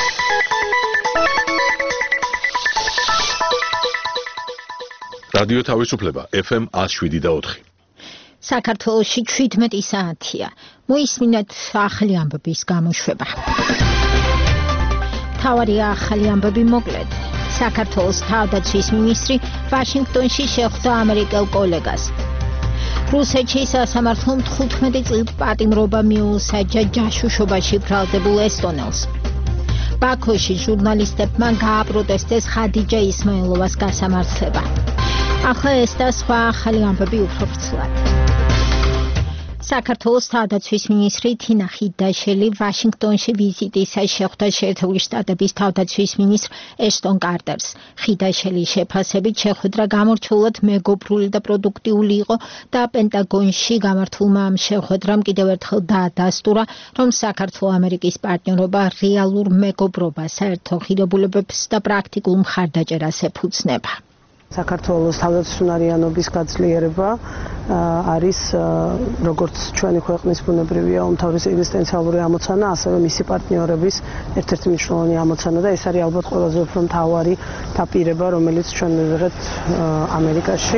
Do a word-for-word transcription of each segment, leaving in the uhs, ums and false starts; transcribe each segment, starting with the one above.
რადიო თავისუფლება ეფ ემ one oh seven და four. საქართველოში შვიდმეტი საათია. მოისმინეთ ახალი ამბების გამოშვება. მთავარი ახალი ამბები მოკლედ. საქართველოს თავდაცვის მინისტრი ვაშინგტონში შეხვდა ამერიკელ კოლეგას. რუსეთში სასამართლომ თხუთმეტი წლით პატიმრობა მიუსაჯა ჯაშუშობაში ბრალდებულ ესტონელს. ბაქოში ჟურნალისტებმა გააპროტესტეს ხადიჯა ისმაილოვას გასამართლება. ახლა ეს და სხვა ახალი ამბები უფრო ვრცლად. საქართველოს თავდაცვის მინისტრი თინა ხიდაშელი ვაშინგტონში ვიზიტისას შეხვდა შეერთებული შტატების თავდაცვის მინისტრ აშტონ კარტერს. ხიდაშელის შეფასებით შეხვედრა გამორჩეულად მეგობრული და პროდუქტიული იყო და პენტაგონში გამართულმა ამ შეხვედრამ კიდევ ერთხელ დაადასტურა, რომ საქართველო-ამერიკის პარტნიორობა რეალურ მეგობრობას, საერთო ღირებულებებს და პრაქტიკულ მხარდაჭერას ეფუძნება. საქართველოს თავდაცვისუნარიანობის გაძლიერება არის როგორც ჩვენი ქვეყნის ბუნებრივია უმთავრესი ეგზისტენციალური ამოცანა, ასევე მისი პარტნიორების ერთ-ერთი მნიშვნელოვანი ამოცანა და ეს არის ალბათ ყველაზე უფრო მთავარი დაპირება, რომელიც ჩვენ მივიღეთ ამერიკაში.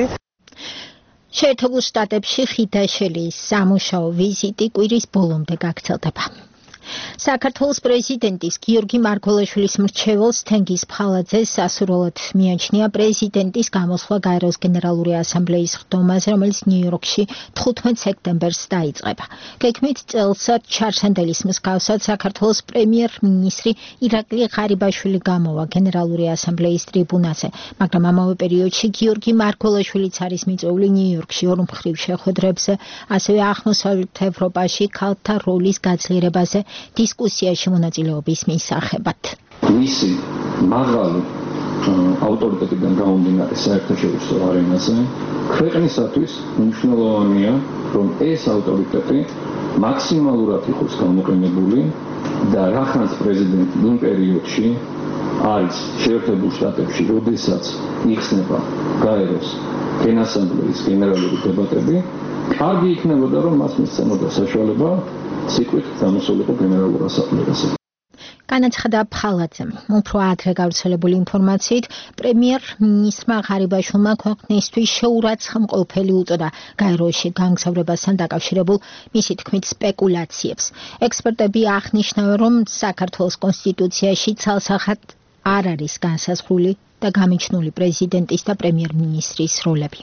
შეერთებულ შტატებში ხიდაშელის სამუშაო ვიზიტი კვირის ბოლომდე გაგრძელდება. საქართველოს პრეზიდენტის გიორგი მარგველაშვილის მრჩეველს თენგიზ ფალაძეს სასურველად მიაჩნია პრეზიდენტის გამოსვლა გაეროს გენერალური ასამბლეის ხდომაზე, რომელიც ნიუ-იორკში თხუთმეტ სექტემბერს დაიწყება. გეგმით წელსაც ჩარშენდელის მსგავსად საქართველოს პრემიერ-მინისტრი ირაკლი ღარიბაშვილი გამოვა გენერალური ასამბლეის ტრიბუნაზე, მაგრამ ამავე პერიოდში გიორგი მარგველაშვილიც არის მიწვეული ნიუ-იორკში ორ მხრივ შეხვედრებზე, ასევე აღმოსავლეთ ევროპაში ქალთა როლის გაძლიერებაზე დისკუსიაში მონაწილეობის მისაღებად. მისი მაღალი ავტორიტეტიდან გამომდინარე საერთაშორისო არენაზე ქვეყნისათვის მნიშვნელოვანია, რომ ეს ავტორიტეტი მაქსიმალურად იყოს გამოყენებული და რახანს პრეზიდენტი იმ პერიოდში არის შეერთებულ შტატებში, როდესაც იხსნება გაეროს გენასამბლეის გენერალური დებატები, კარგი იქნებოდა, რომ მას მისცემოდა საშუალება სიკვდით დამოსულიყო გენერალურ ასამბლეაზე. განაცხადა ფალაძემ. უფრო ადრე გავრცელებული ინფორმაციით, პრემიერ-მინისტრმა ღარიბაშვილმა ქვეყნისთვის შეურაცხმყოფელი უწოდა გაეროში განგზავრებასთან დაკავშირებულ მისი თქმით სპეკულაციებს. ექსპერტები აღნიშნავენ, რომ საქართველოს კონსტიტუციაში ცალსახად არ არის განსაზღვრული და გამიჩნული პრეზიდენტის და პრემიერ-მინისტრის როლები.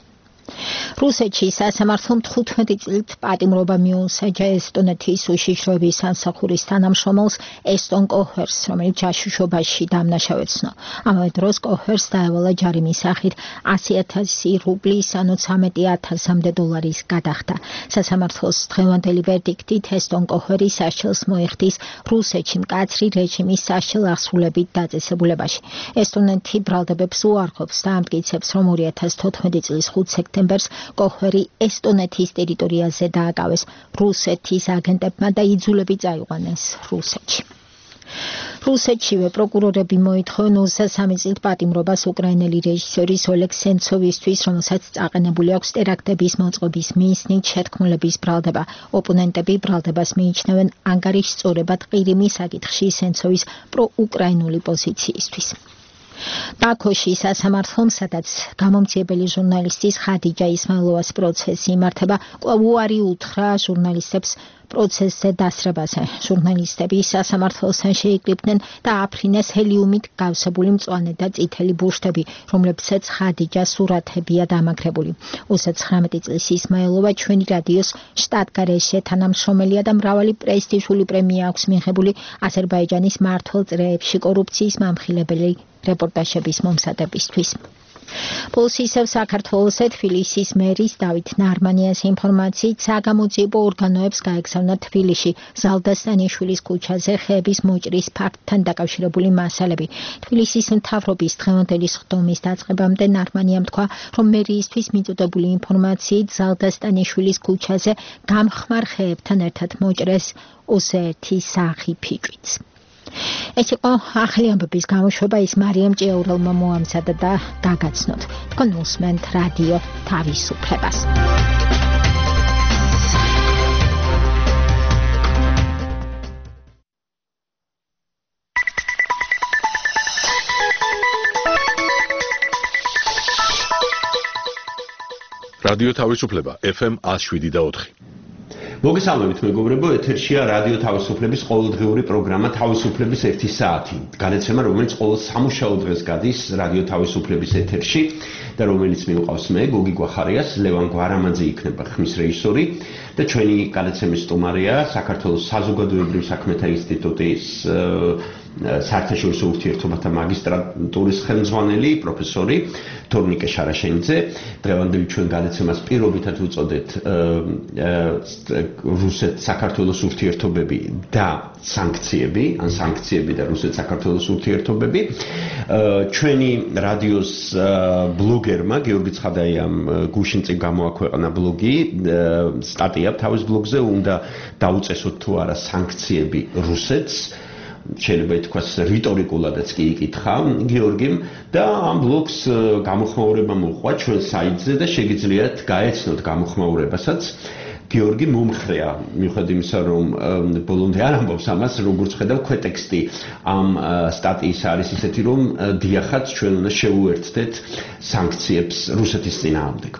რუსეთში სასამართლომ თხუთმეტი წლით პატიმრობა მიუსაჯა ესტონეთის უშიშროების სამსახურის თანამშრომელს აშტონ კოჰერს, რომელიც ჯაშუშობაში დამნაშავეცნო. ამავე დროს კოჰერს დაევალა ჯარიმის სახით ასი ათასი რუბლის, ანუ ცამეტი ათასამდე დოლარის გადახდა. სასამართლოს დღევანდელი ვერდიქტით აშტონ კოჰერი სასჯელს მოიხდის რუსეთში მკაცრი რეჟიმის სასჯელ აღსრულებით დაწესებულებაში. ესტონეთი ბრალდებებს უარყოფს და ამტკიცებს, რომ ორი ათას თოთხმეტი წლის ხუთ სექტემბერს კოჰერი ესტონეთის ტერიტორიაზე დააკავეს რუსეთის აგენტებმა და იძულებით წაიყვანეს რუსეთში. რუსეთშივე პროკურორები მოითხოვენ ოცდასამი წლით პატიმრობას უკრაინელი რეჟისორის ოლეგ სენცოვისთვის, რომელსაც წაყენებული აქვს ტერაქტების მოწყობის მიზნით შეთქმულების ბრალდება. ოპონენტები ბრალდებას მიიჩნევენ ანგარიშსწორებად ყირიმის საკითხში სენცოვის პროუკრაინული პოზიციისთვის. ბაქოში სასამართლომ, სადაც გამომძიებელი ჟურნალისტის ხადიჯა ისმაილოვას პროცესი იმართება, კვლავ უარი უთხრა ჟურნალისტებს პროცესზე დასრებაზე. ჟურნალისტები სასამართლოსთან შეიკრიბნენ და აფრინეს ჰელიუმით გავსებული მწვანე და წითელი ბურშტები, რომლებსაც ხადიჯა სურათებია დამაგრებული. ოცდათხრამეტი წლის ისმაილოვა ჩვენი რადიოს შტატგარეშე თანამშრომელია და მრავალი პრესტიჟული პრემია აქვს მიღებული აზერბაიჯანის მმართველ წრეებში კორუფციის მამხილებელი რეპორტაჟების მომზადებისთვის. Polls ისევ საქართველოსე თბილისის მერის დავით ნარმანიას ინფორმაციით საგამოძიებო ორგანოებს გაეგზავნა თბილისში ზალდასტანიშვილის ქუჩაზე ხეების მოჭრის ფაქტთან დაკავშირებული მასალები. თბილისის მთავრობის დღევანდელი სხდომის დაწყებამდე ნარმანიამ თქვა, რომ მერიისთვის მიწოდებული ინფორმაციით ზალდასტანიშვილის ქუჩაზე გამხმარ ხეებთან ერთად მოჭრეს ოცდაერთი საღი ფიჭვიც. ეს იყო ახალი ამბების გამოშვება, ის მარიამ ჭიაურელმა მოამზადა და გაგაცნოთ. თქვენ უსმენთ რადიო თავისუფლებას. რადიო თავისუფლება F M one oh seven და four. მოგესალმებით მეგობრებო, ეთერშია რადიო თავისუფლების ყოველდღიური პროგრამა თავისუფლების ერთი საათი. განაცემა, რომელიც ყოველ სამუშაო დღეს გადის რადიო თავისუფლების ეთერში და რომელიც მიუყავს მე, გოგი გვახარიას, ლევან გვარამაძე იქნება ხმის რეჟისორი და ჩვენი განაცემის სტუმარია საქართველოს საზოგადოებრივ საქმეთა ინსტიტუტის საერთაშორისო ურთიერთობათა მაგისტრატურის ხელმძღვანელი პროფესორი თორნიკე შარაშენიძე. დღევანდელი ჩვენ განაცემას პირობითად უწოდეთ რუსეთ-საქართველოს ურთიერთობები და სანქციები, ან სანქციები და რუსეთ-საქართველოს ურთიერთობები. ჩვენი რადიოს ბლოგერმა გიორგი ცხადაიამ გუშინ წინ გამოაქვეყნა ბლოგი, სტატია თავის ბლოგზე, უნდა დაუწესოთ თუ არა სანქციები რუსეთს. შეიძლება ითქვას რიტორიკულადაც კი იკითხა გიორგიმ და ამ ბლოგს გამოხმაურება მოყვა ჩვენ საიტზე და შეგიძლიათ გაეცნოთ გამოხმაურებასაც. გიორგი მომხრეა, მიუხედავად იმისა, რომ ბოლომდე არ ამბობს ამას, როგორც ხედავ, ქვეტექსტი ამ სტატიის არის ისეთი, რომ დიახაც ჩვენ უნდა შევუერთდეთ სანქციებს რუსეთის წინააღმდეგ.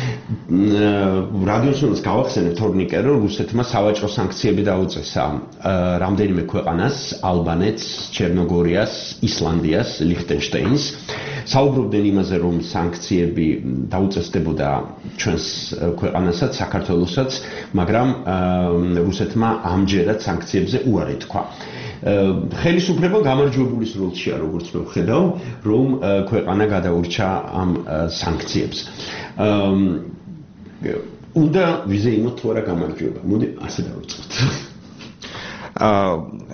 რადიოს უნდა გავახსენებ თორნიკე, რომ რუსეთმა სავაჭრო სანქციები დაუწესა რამდენიმე ქვეყანას, ალბანეთს, ჩერნოგორიას, ისლანდიას, ლიხტენშტეინს. საუბრობდნენ იმაზე, რომ სანქციები დაუწესდებოდა ჩვენს ქვეყანასაც, საქართველოსაც, მაგრამ რუსეთმა ამჯერად სანქციებზე უარი თქვა. ხელისუფლება გამარჯვებულის როლშია, როგორც მე ვხედავ, რომ ქვეყანა გადაურჩა ამ სანქციებს. უნდა ვიზეიმოთ თუ არა გამარჯვება. მოდი ასე დავიწყოთ. აა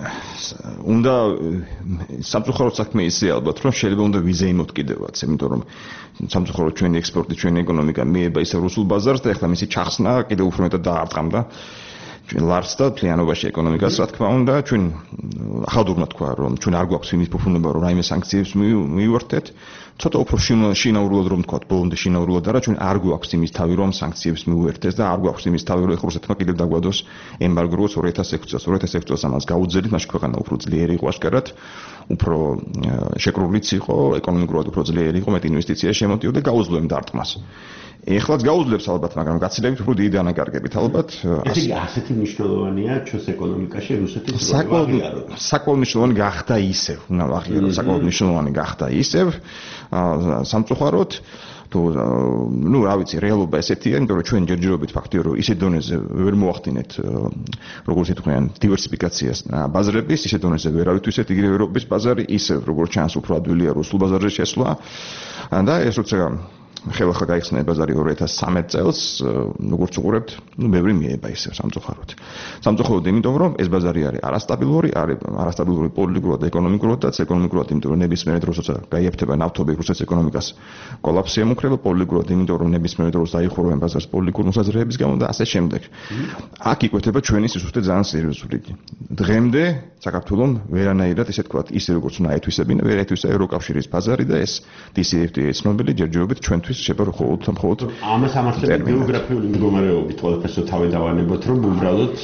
უნდა სამწუხაროდ საქმე ისე ალბათ, რომ შეიძლება უნდა ვიზეიმოთ კიდევაც, იმიტომ რომ სამწუხაროდ ჩვენი ექსპორტი, ჩვენი ეკონომიკა მიება ისე რუსულ ბაზარს და ეხლა მისი ჩახსნა კიდევ უფრო მეტად დაარტყამდა ჩვენ ლარს და მთლიანობაში ეკონომიკას, რა თქმა უნდა, ჩვენ ახალდურმა თქვა, რომ ჩვენ არ გვაქვს იმის ფუფუნება, რომ რაიმე სანქციებს მივუერთეთ. ცოტა უფრო შინაურულად რომ თქვა, ბოლომდე შინაურულად არა, ჩვენ არ გვაქვს იმის თავი, რომ სანქციებს მივუერთეს და არ გვაქვს იმის თავი, რომ რუსეთმა კიდევ დაგვადოს ემბარგო ორ ათას ექვსი წელს. ორ ათას ექვსი წელს ამას გაუძლებთ, მაშინ ქვეყანა უფრო ძლიერი იყო აშკარად, უფრო შეკრულიც იყო, ეკონომიკურად უფრო ძლიერი იყო, მეტ ინვესტიცია შემოდიოდა და გაუძლევენ დარტყმას. ეხლაც გაუძლებს ალბათ, მაგრამ გაცილებით უფრო დიდი დანაკარგებით ალბათ. ეს იგი ასეთი მნიშვნელოვანია ჩვენს ეკონომიკაში რუსეთის როლი. საკმაოდ მნიშვნელოვანი გახდა ისევ, უნდა ვაღიაროთ, საკმაოდ მნიშვნელოვანი გახდა ისევ. სამწუხაროდ თუ ნუ რა ვიცი, რეალობა ესეთია, იმიტომ რომ ჩვენ ჯერჯერობით ფაქტია, რომ ისე დონეზე ვერ მოახდინეთ, როგორც ითქვიან, დივერსიფიკაციას ბაზრების, ისე დონეზე ვერავით ვისეთ, იგივე ევროპის ბაზარი, ისე როგორც ჩანს უფრო ადვილია რუსულ ბაზარზე შესვლა. და ეს როცა ხელახლა გაიხსნა ბაზარი ორ ათას სამი წელს, როგორც უყურებთ, ნუ ბევრი მიება ისე სამწუხაროდ. სამწუხაროდ იმიტომ, რომ ეს ბაზარი არის არასტაბილური, არის არასტაბილური პოლიტიკურად და ეკონომიკურადაც, ეკონომიკურად იმიტომ, რომ ნებისმიერ დროს როცა გაიაფთება ნავთობი რუსეთის ეკონომიკას კოლაფსი ემუქრება, პოლიტიკურად იმიტომ, რომ ნებისმიერ დროს დაიხურებენ ბაზარს პოლიტიკური მოსაზრებების გამო და ასე შემდეგ. აქ იკვეთება ჩვენი სისუსტე ძალიან სერიოზული. დღემდე საქართველოს ვერანაირად ისე თქვა, ისე როგორც უნდა ეთვისებინა, ვერ ეთვისა ევროკავშირის ბაზარი და ეს დი სი ეფ ტი ცნობილი ჯერჯერობით ჩვენთვის შეფერ ხოლოდ მხოლოდ ამას ამართლებით გეოგრაფიული მდგომარეობით ყველაფერს თავი დავანებოთ, რომ უბრალოდ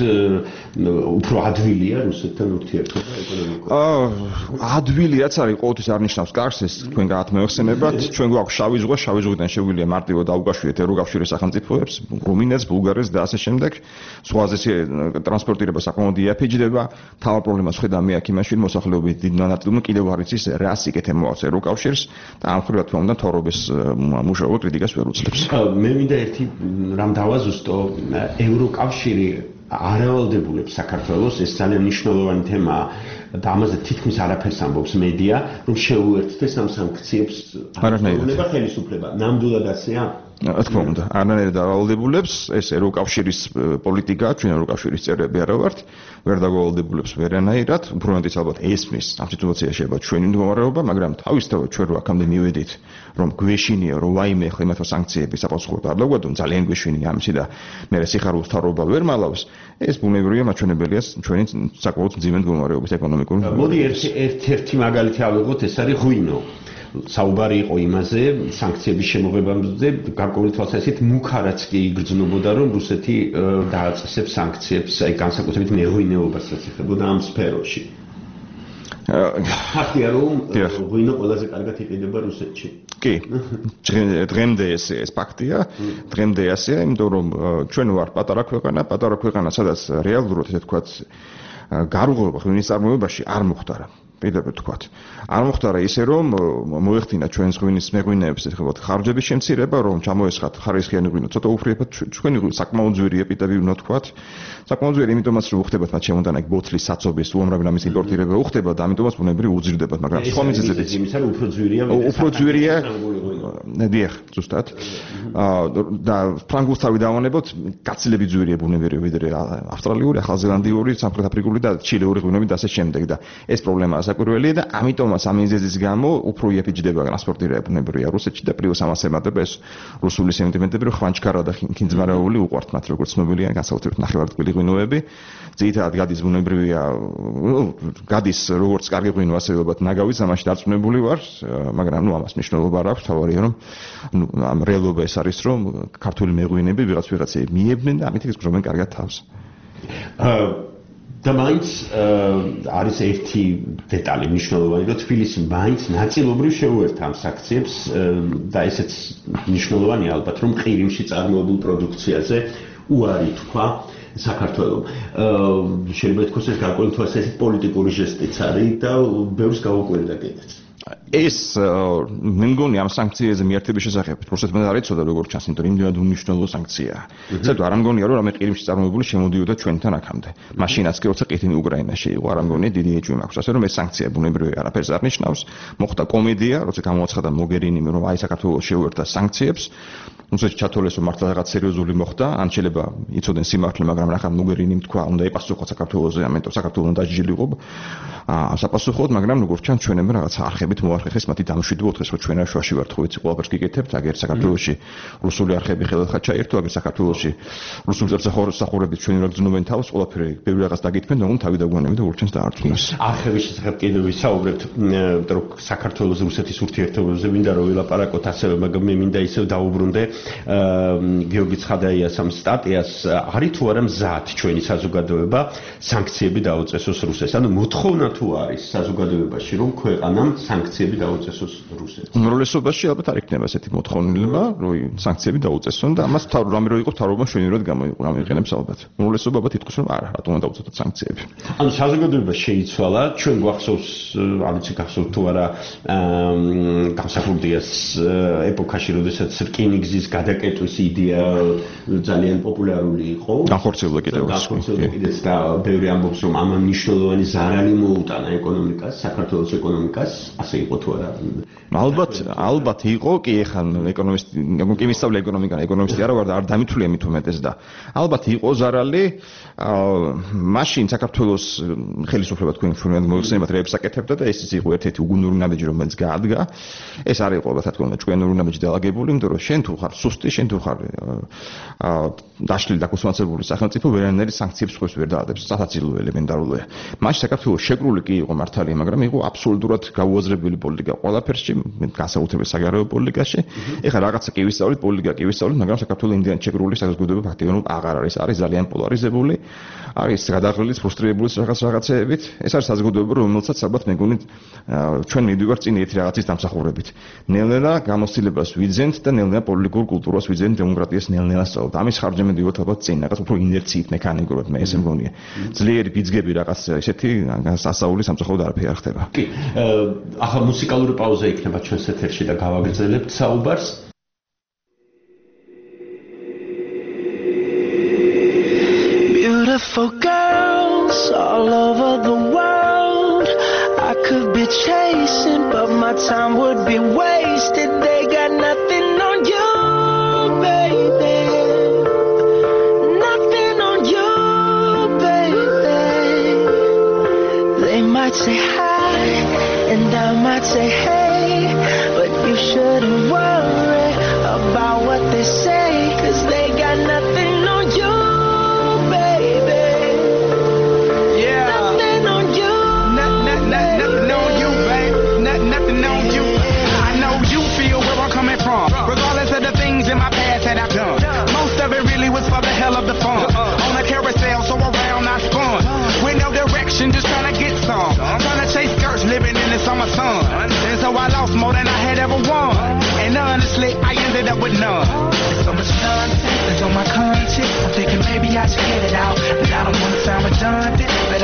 უფრო ადვილია რუსეთთან ურთიერთობა ეკონომიკურად. აა ადვილიაც არის, ყოველთვის არ ნიშნავს კარგს, ეს თქვენ გაათმევხსენებათ. ჩვენ გვაქვს შავი ზღვა, შავი ზღვიდან შეგვიძლია მარტივად დაუკავშირეთ ევროკავშირის სახელმწიფოებს, რუმინეთს, ბულგარეთს და ასე შემდეგ. ზღვაზე ტრანსპორტირება საკმაოდ იაფიჯდება. თავად პრობლემას ხედავ მე აქ იმაში, რომ მოსახლეობის დიდი ნაწილი კიდევ არ იცის რა სიკეთე მოაქვს ევროკავშირს და ამ ხრივ რა თქმა უნდა თორობის მუშაობა კრიტიკას ვერ უძლებს. მე მინდა ერთი რამ დავაზუსტო, ევროკავშირი არავალდებულებს საქართველოს, ეს ძალიან მნიშვნელოვანი თემაა და ამაზე თითქმის არაფერს ამბობს მედია, რომ შეუერთდეს ამ სანქციებს არანაირად ხელისუფლება. ნამდვილად ასეა? რა თქმა უნდა, არანაირად არავალდებულებს, ეს ევროკავშირის პოლიტიკა, ჩვენ ევროკავშირის წევრები არა ვართ, ვერ დაგვავალდებულებს ვერანაირად, უფრო მეტიც ალბათ ესმის ამ სიტუაციაში ალბათ ჩვენი მდგომარეობა, მაგრამ თავისთავად ჩვენ რო აქამდე მივედით, რომ გვეშინია, რომ ვაიმე ახლა იმათო სანქციები საპასუხოდ არ დაგვადონ, ძალიან გვეშინია ამისი და მე სიხარულს თავრობა ვერ მალავს, ეს ბუნებრივია, მაჩვენებელია ჩვენი საკმაოდ მძიმე მდგომარეობის ეკონომიკური. მოდი ერთ-ერთი მაგალითი ავიღოთ, ეს არის ღვინო. საუბარი იყო იმაზე, სანქციების შემოღებაზე, გარკვეული თვალსაზრისით მუქარაც კი იგრძნობოდა, რომ რუსეთი დააწესებს სანქციებს, აი განსაკუთრებით მეღვინეობასაც ეხებოდა ამ სფეროში. ფაქტია რომ ღვინო ყველაზე კარგად იყიდება რუსეთში. კი. დღემდე ეს ეს ფაქტია. დღემდე ასეა, იმიტომ რომ ჩვენ ვარ პატარა ქვეყანა, პატარა ქვეყანა, სადაც რეალურად ესე ვთქვათ გარუღება ღვინის წარმოებაში არ მოხდარა. პირდაპირ ვთქვათ. არ მოხდარა ისე რომ მოეხდინა ჩვენს ღვინის მეღვინეებს ესე ვთქვათ ხარჯების შემცირება, რომ ჩამოესხათ ხარისხიანი ღვინო, ცოტა უფრიებად ჩვენი ღვინო საკმაოდ ძვირია პირდაპირ უნდა ვთქვათ. საკმაოდ ძვირი, იმიტომაც რომ უხდებათ მათ შემოდან ეგ ბოთლის საწობის უამრავი ამის იმპორტირება უხდება და ამიტომაც ბუნებრივი უძირდებათ, მაგრამ სხვა მიზეზებით იმისა რომ უფრო ძვირია უფრო ძვირია ნედიახ ზუსტად. და ფრანგულს თავი დავანებოთ, გაცილებით ძვირია ბუნებრივი ვიდრე ავსტრალიური, ახალზელანდიური, სამხრეთ აფრიკული და ჩილეური ღვინოები და ასე შემდეგ და ეს პრობლემაა საკურველია და ამიტომაც ამ მიზეზის გამო უფრო იაფიჯდება ტრანსპორტირება ბუნებრივია რუსეთში და პლუს ამას ემატება ეს რუსული სენტიმენტები, რომ ხვანჩქარა და ხინძმარაული უყვართ მათ როგორც ცნობილია განსაკუთრებით ნახევარწყვილი ღვინოები. ძირითადად გადის ბუნებრივია, გადის როგორც კარგი ღვინო ასე ვთქვათ ნაგავის ამაში დარწმუნებული ვარ, მაგრამ ნუ ამას მნიშვნელობა არ აქვს, თავარია რომ ნუ ამ რეალობა ეს არის რომ ქართული მეღვინეები ვიღაც ვიღაცები მიებდნენ და ამით იგრძნობენ კარგად თავს. და მაინც არის ერთი დეტალი მნიშვნელოვანი, რომ თბილისი მაინც ნაწილობრივ შეუერთა ამ საქციებს და ესეც მნიშვნელოვანი ალბათ, რომ ყირიმში წარმოებულ პროდუქციაზე უარი თქვა საქართველოს. შეიძლება ითქვას ეს გარკვეული თვალსაზრისით პოლიტიკური ჟესტიც არის და ბევრს გაუკვირდა კიდეც. ეს მე მგონი ამ სანქციებზე მიერთების შესახებ პროცესმა არ იცოდა როგორ ჩანს, იმიტომ რომ იმდენად უნიშნელო სანქციაა. საერთოდ არ ამგონია რომ რამე ყირიმში წარმოებული შემოდიოდა ჩვენთან აქამდე. მაშინაც კი როცა ყირიმი უკრაინაში იყო, არ ამგონია დიდი ეჭვი მაქვს. ასე რომ ეს სანქცია ბუნებრივია არაფერს არ ნიშნავს. მოხდა კომედია, როცა გამოაცხადა მოგერინიმ რომ აი საქართველოს შეუერთა სანქციებს. რუსეთში ჩათვალეს რომ მართლა რაღაც სერიოზული მოხდა, ან შეიძლება იცოდნენ სიმართლე, მაგრამ რა ხარ მოგერინიმ თქვა, უნდა იპასუხოთ საქართველოსზე, ამიტომ საქართველოს უნდა დაჯილიყო. აა საპასუხოდ, მაგრამ როგორც ჩანს ჩვენებმა რაღაც არხებით მოახერხეს მათი დამშვიდობოთ, ეს რომ ჩვენ არ შუაში ვართ, ხო იცი, ყველაფერს გიკეთებთ, აგერ საქართველოში რუსული არხები ხელახლა ჩაერთო, აგერ საქართველოში რუსული მსახურებით ჩვენი რა გძნობენ თავს, ყველაფერი ბევრი რაღაც დაგითქმენ, მაგრამ თავი დაგვანებთ და როგორც ჩანს დაარჩუნეს. არხების შესახებ კიდევ ვისაუბრებთ, რომ საქართველოს რუსეთის ურთიერთობებზე მინდა რომ ვილაპარაკოთ ასევე, მაგრამ მე მინდა ისევ დაუბრუნდე გიორგი ცხადაიას ამ სტატიას, არის თუ არა მზად ჩვენი საზოგადოება სანქციები დაუწესოს რუსეთს? ანუ მოთხოვნა თუ არის საზოგადოებაში, რომ ქვეყანამ სანქციები დაუწესოს რუსეთს? უმრავლესობაში ალბათ არ იქნება ესეთი მოთხოვნილება, რომ სანქციები დაუწესონ და ამას რამე რო იყო მთავრობამ შვენივრად გამოიყენებს ალბათ. უმრავლესობა ალბათ ითქვას, რომ არა, რატომ უნდა დაუწესოთ სანქციები. ანუ საზოგადოება შეიცვალა, ჩვენ გვახსოვს, არ ვიცი გახსოვთ თუ არა, გამსახურდიას ეპოქაში, როდესაც რკინიგზის გადაკეტვის იდეა ძალიან პოპულარული იყო. განხორციელდა კიდევ. განხორციელდა კიდეც და ბევრი ამბობს, რომ ამ მნიშვნელოვანი ზარალი მოუტანა ეკონომიკას, საქართველოს ეკონომიკას, ასე იყო თუ არა? ალბათ, ალბათ იყო, კი ეხლა ეკონომისტი, კი მისწავლე ეკონომიკა, ეკონომისტი არა ვარ და არ დამითვლია მით უმეტეს და ალბათ იყო ზარალი, მაშინ საქართველოს ხელისუფლება თქვენ ჩვენ მოიხსენებათ რეებს აკეთებდა და ეს იყო ერთ-ერთი უგუნური ნაბიჯი, რომელიც გაადგა. ეს არ იყო ალბათ თქვენ ჭკვიანური ნაბიჯი დაალაგებული, იმიტომ რომ შენ თუ ხარ სუსტი, შენ თუ ხარ დაშლილი და კოსმოსებული სახელმწიფო ვერანაირი სანქციებს ხოს ვერ დაადებს, სასაცილო ელემენტარულია. მაშინ საქართველოს შეკრული კი იყო მართალია, მაგრამ იყო აბსოლუტურად გაუაზრებელი პოლიტიკა ყველაფერში, განსაკუთრებით საგარეო პოლიტიკაში. ეხლა რაღაცა კი ვისწავლით, პოლიტიკა კი ვისწავლით, მაგრამ საქართველოს იმდენ შეკრული საზოგადოება ფაქტობრივად აღარ არის, არის ძალიან პოლარიზებული, არის გადაღლილი, ფრუსტრირებული რაღაც რაღაცეებით. ეს არის საზოგადოება, რომელსაც ალბათ მეგონი ჩვენ მივიდივართ წინ ერთი რაღაცის დამსახურებით. ნელ-ნელა გამოცდილებას ვიძენთ და ნელ-ნელა პოლიტიკურ კულტურას ვიძენთ, დემოკრატიას ნელ-ნელა სწავლობთ. ამის ხარჯზე მივიდივართ ალბათ წინ, რაღაც უფრო ინერციით, მექანიკურად, მე ესე მგონია. ძლიერი ბიძგები რაღაც ესეთი სასაული სამწუხაროდ არაფერი არ ხდება. კი, ახლა მუსიკალური პაუზა იქნება ჩვენს ეთერში და გავაგრძელებთ საუბარს. Beautiful girls all over the world. I could be chasing, but my time would be wasted. They got nothing on you, baby. Nothing on you, baby. They might say hi, and I might say hey, but you shouldn't worry about what they say, 'cause they got nothing on you. Regardless of the things in my past that I've done, most of it really was for the hell of the fun. On a carousel, so around I spun, with no direction, just trying to get some. Trying to chase girls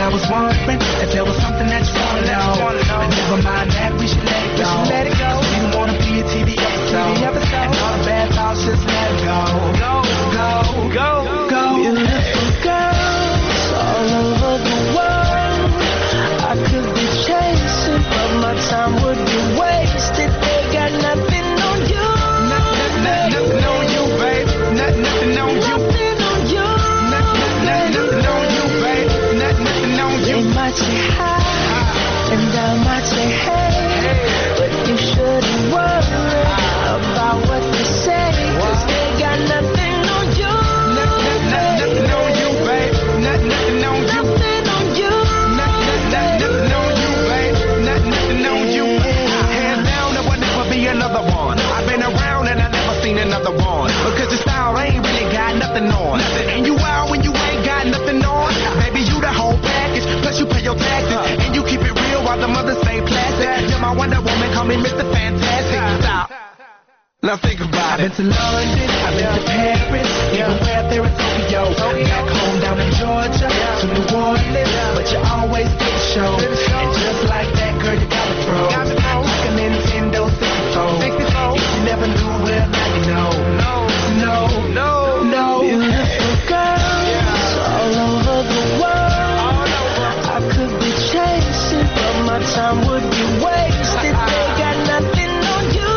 I was wondering if there was something that you wanna know. But never mind that, we should let it go. Let it go. We don't wanna be a T V episode. And all the bad thoughts, just let it go. Go, go, go, go. Beautiful girls all over the world. I could be chasing, but my time would be wasted. They got nothing on you. Nothing, nothing on you, babe. Nothing, nothing on you. Nothing on you. Nothing, nothing on you, babe. Nothing, nothing on you. They might say hi, and I might say hey, but you shouldn't worry about what they say, 'cause they got nothing on you. Nothing, nothing on you, babe. Nothing, nothing on you. Nothing on you. Nothing, nothing on you, babe. Nothing, nothing on you. Hands down, there will never be another one. I've been around and I never seen another one. Because your style ain't really got nothing on. And you out when you ain't got nothing on. Baby, you the whole package. Plus you pay your taxes. And you keep it real while the mothers stay plastic. You're my Wonder Woman, call me Mister Fantastic. Stop. Now think about it. I've been to London, I've been to Paris, even where there in Tokyo. Back home down in Georgia, to New Orleans, but you always get the show. And just like that, girl, you got it, bro. Like a Nintendo sixty-four. If you never knew, well, now you know. No, no, no, no. Beautiful girls all over the world. I could be chasing, but my time would be wasted. They got nothing on you.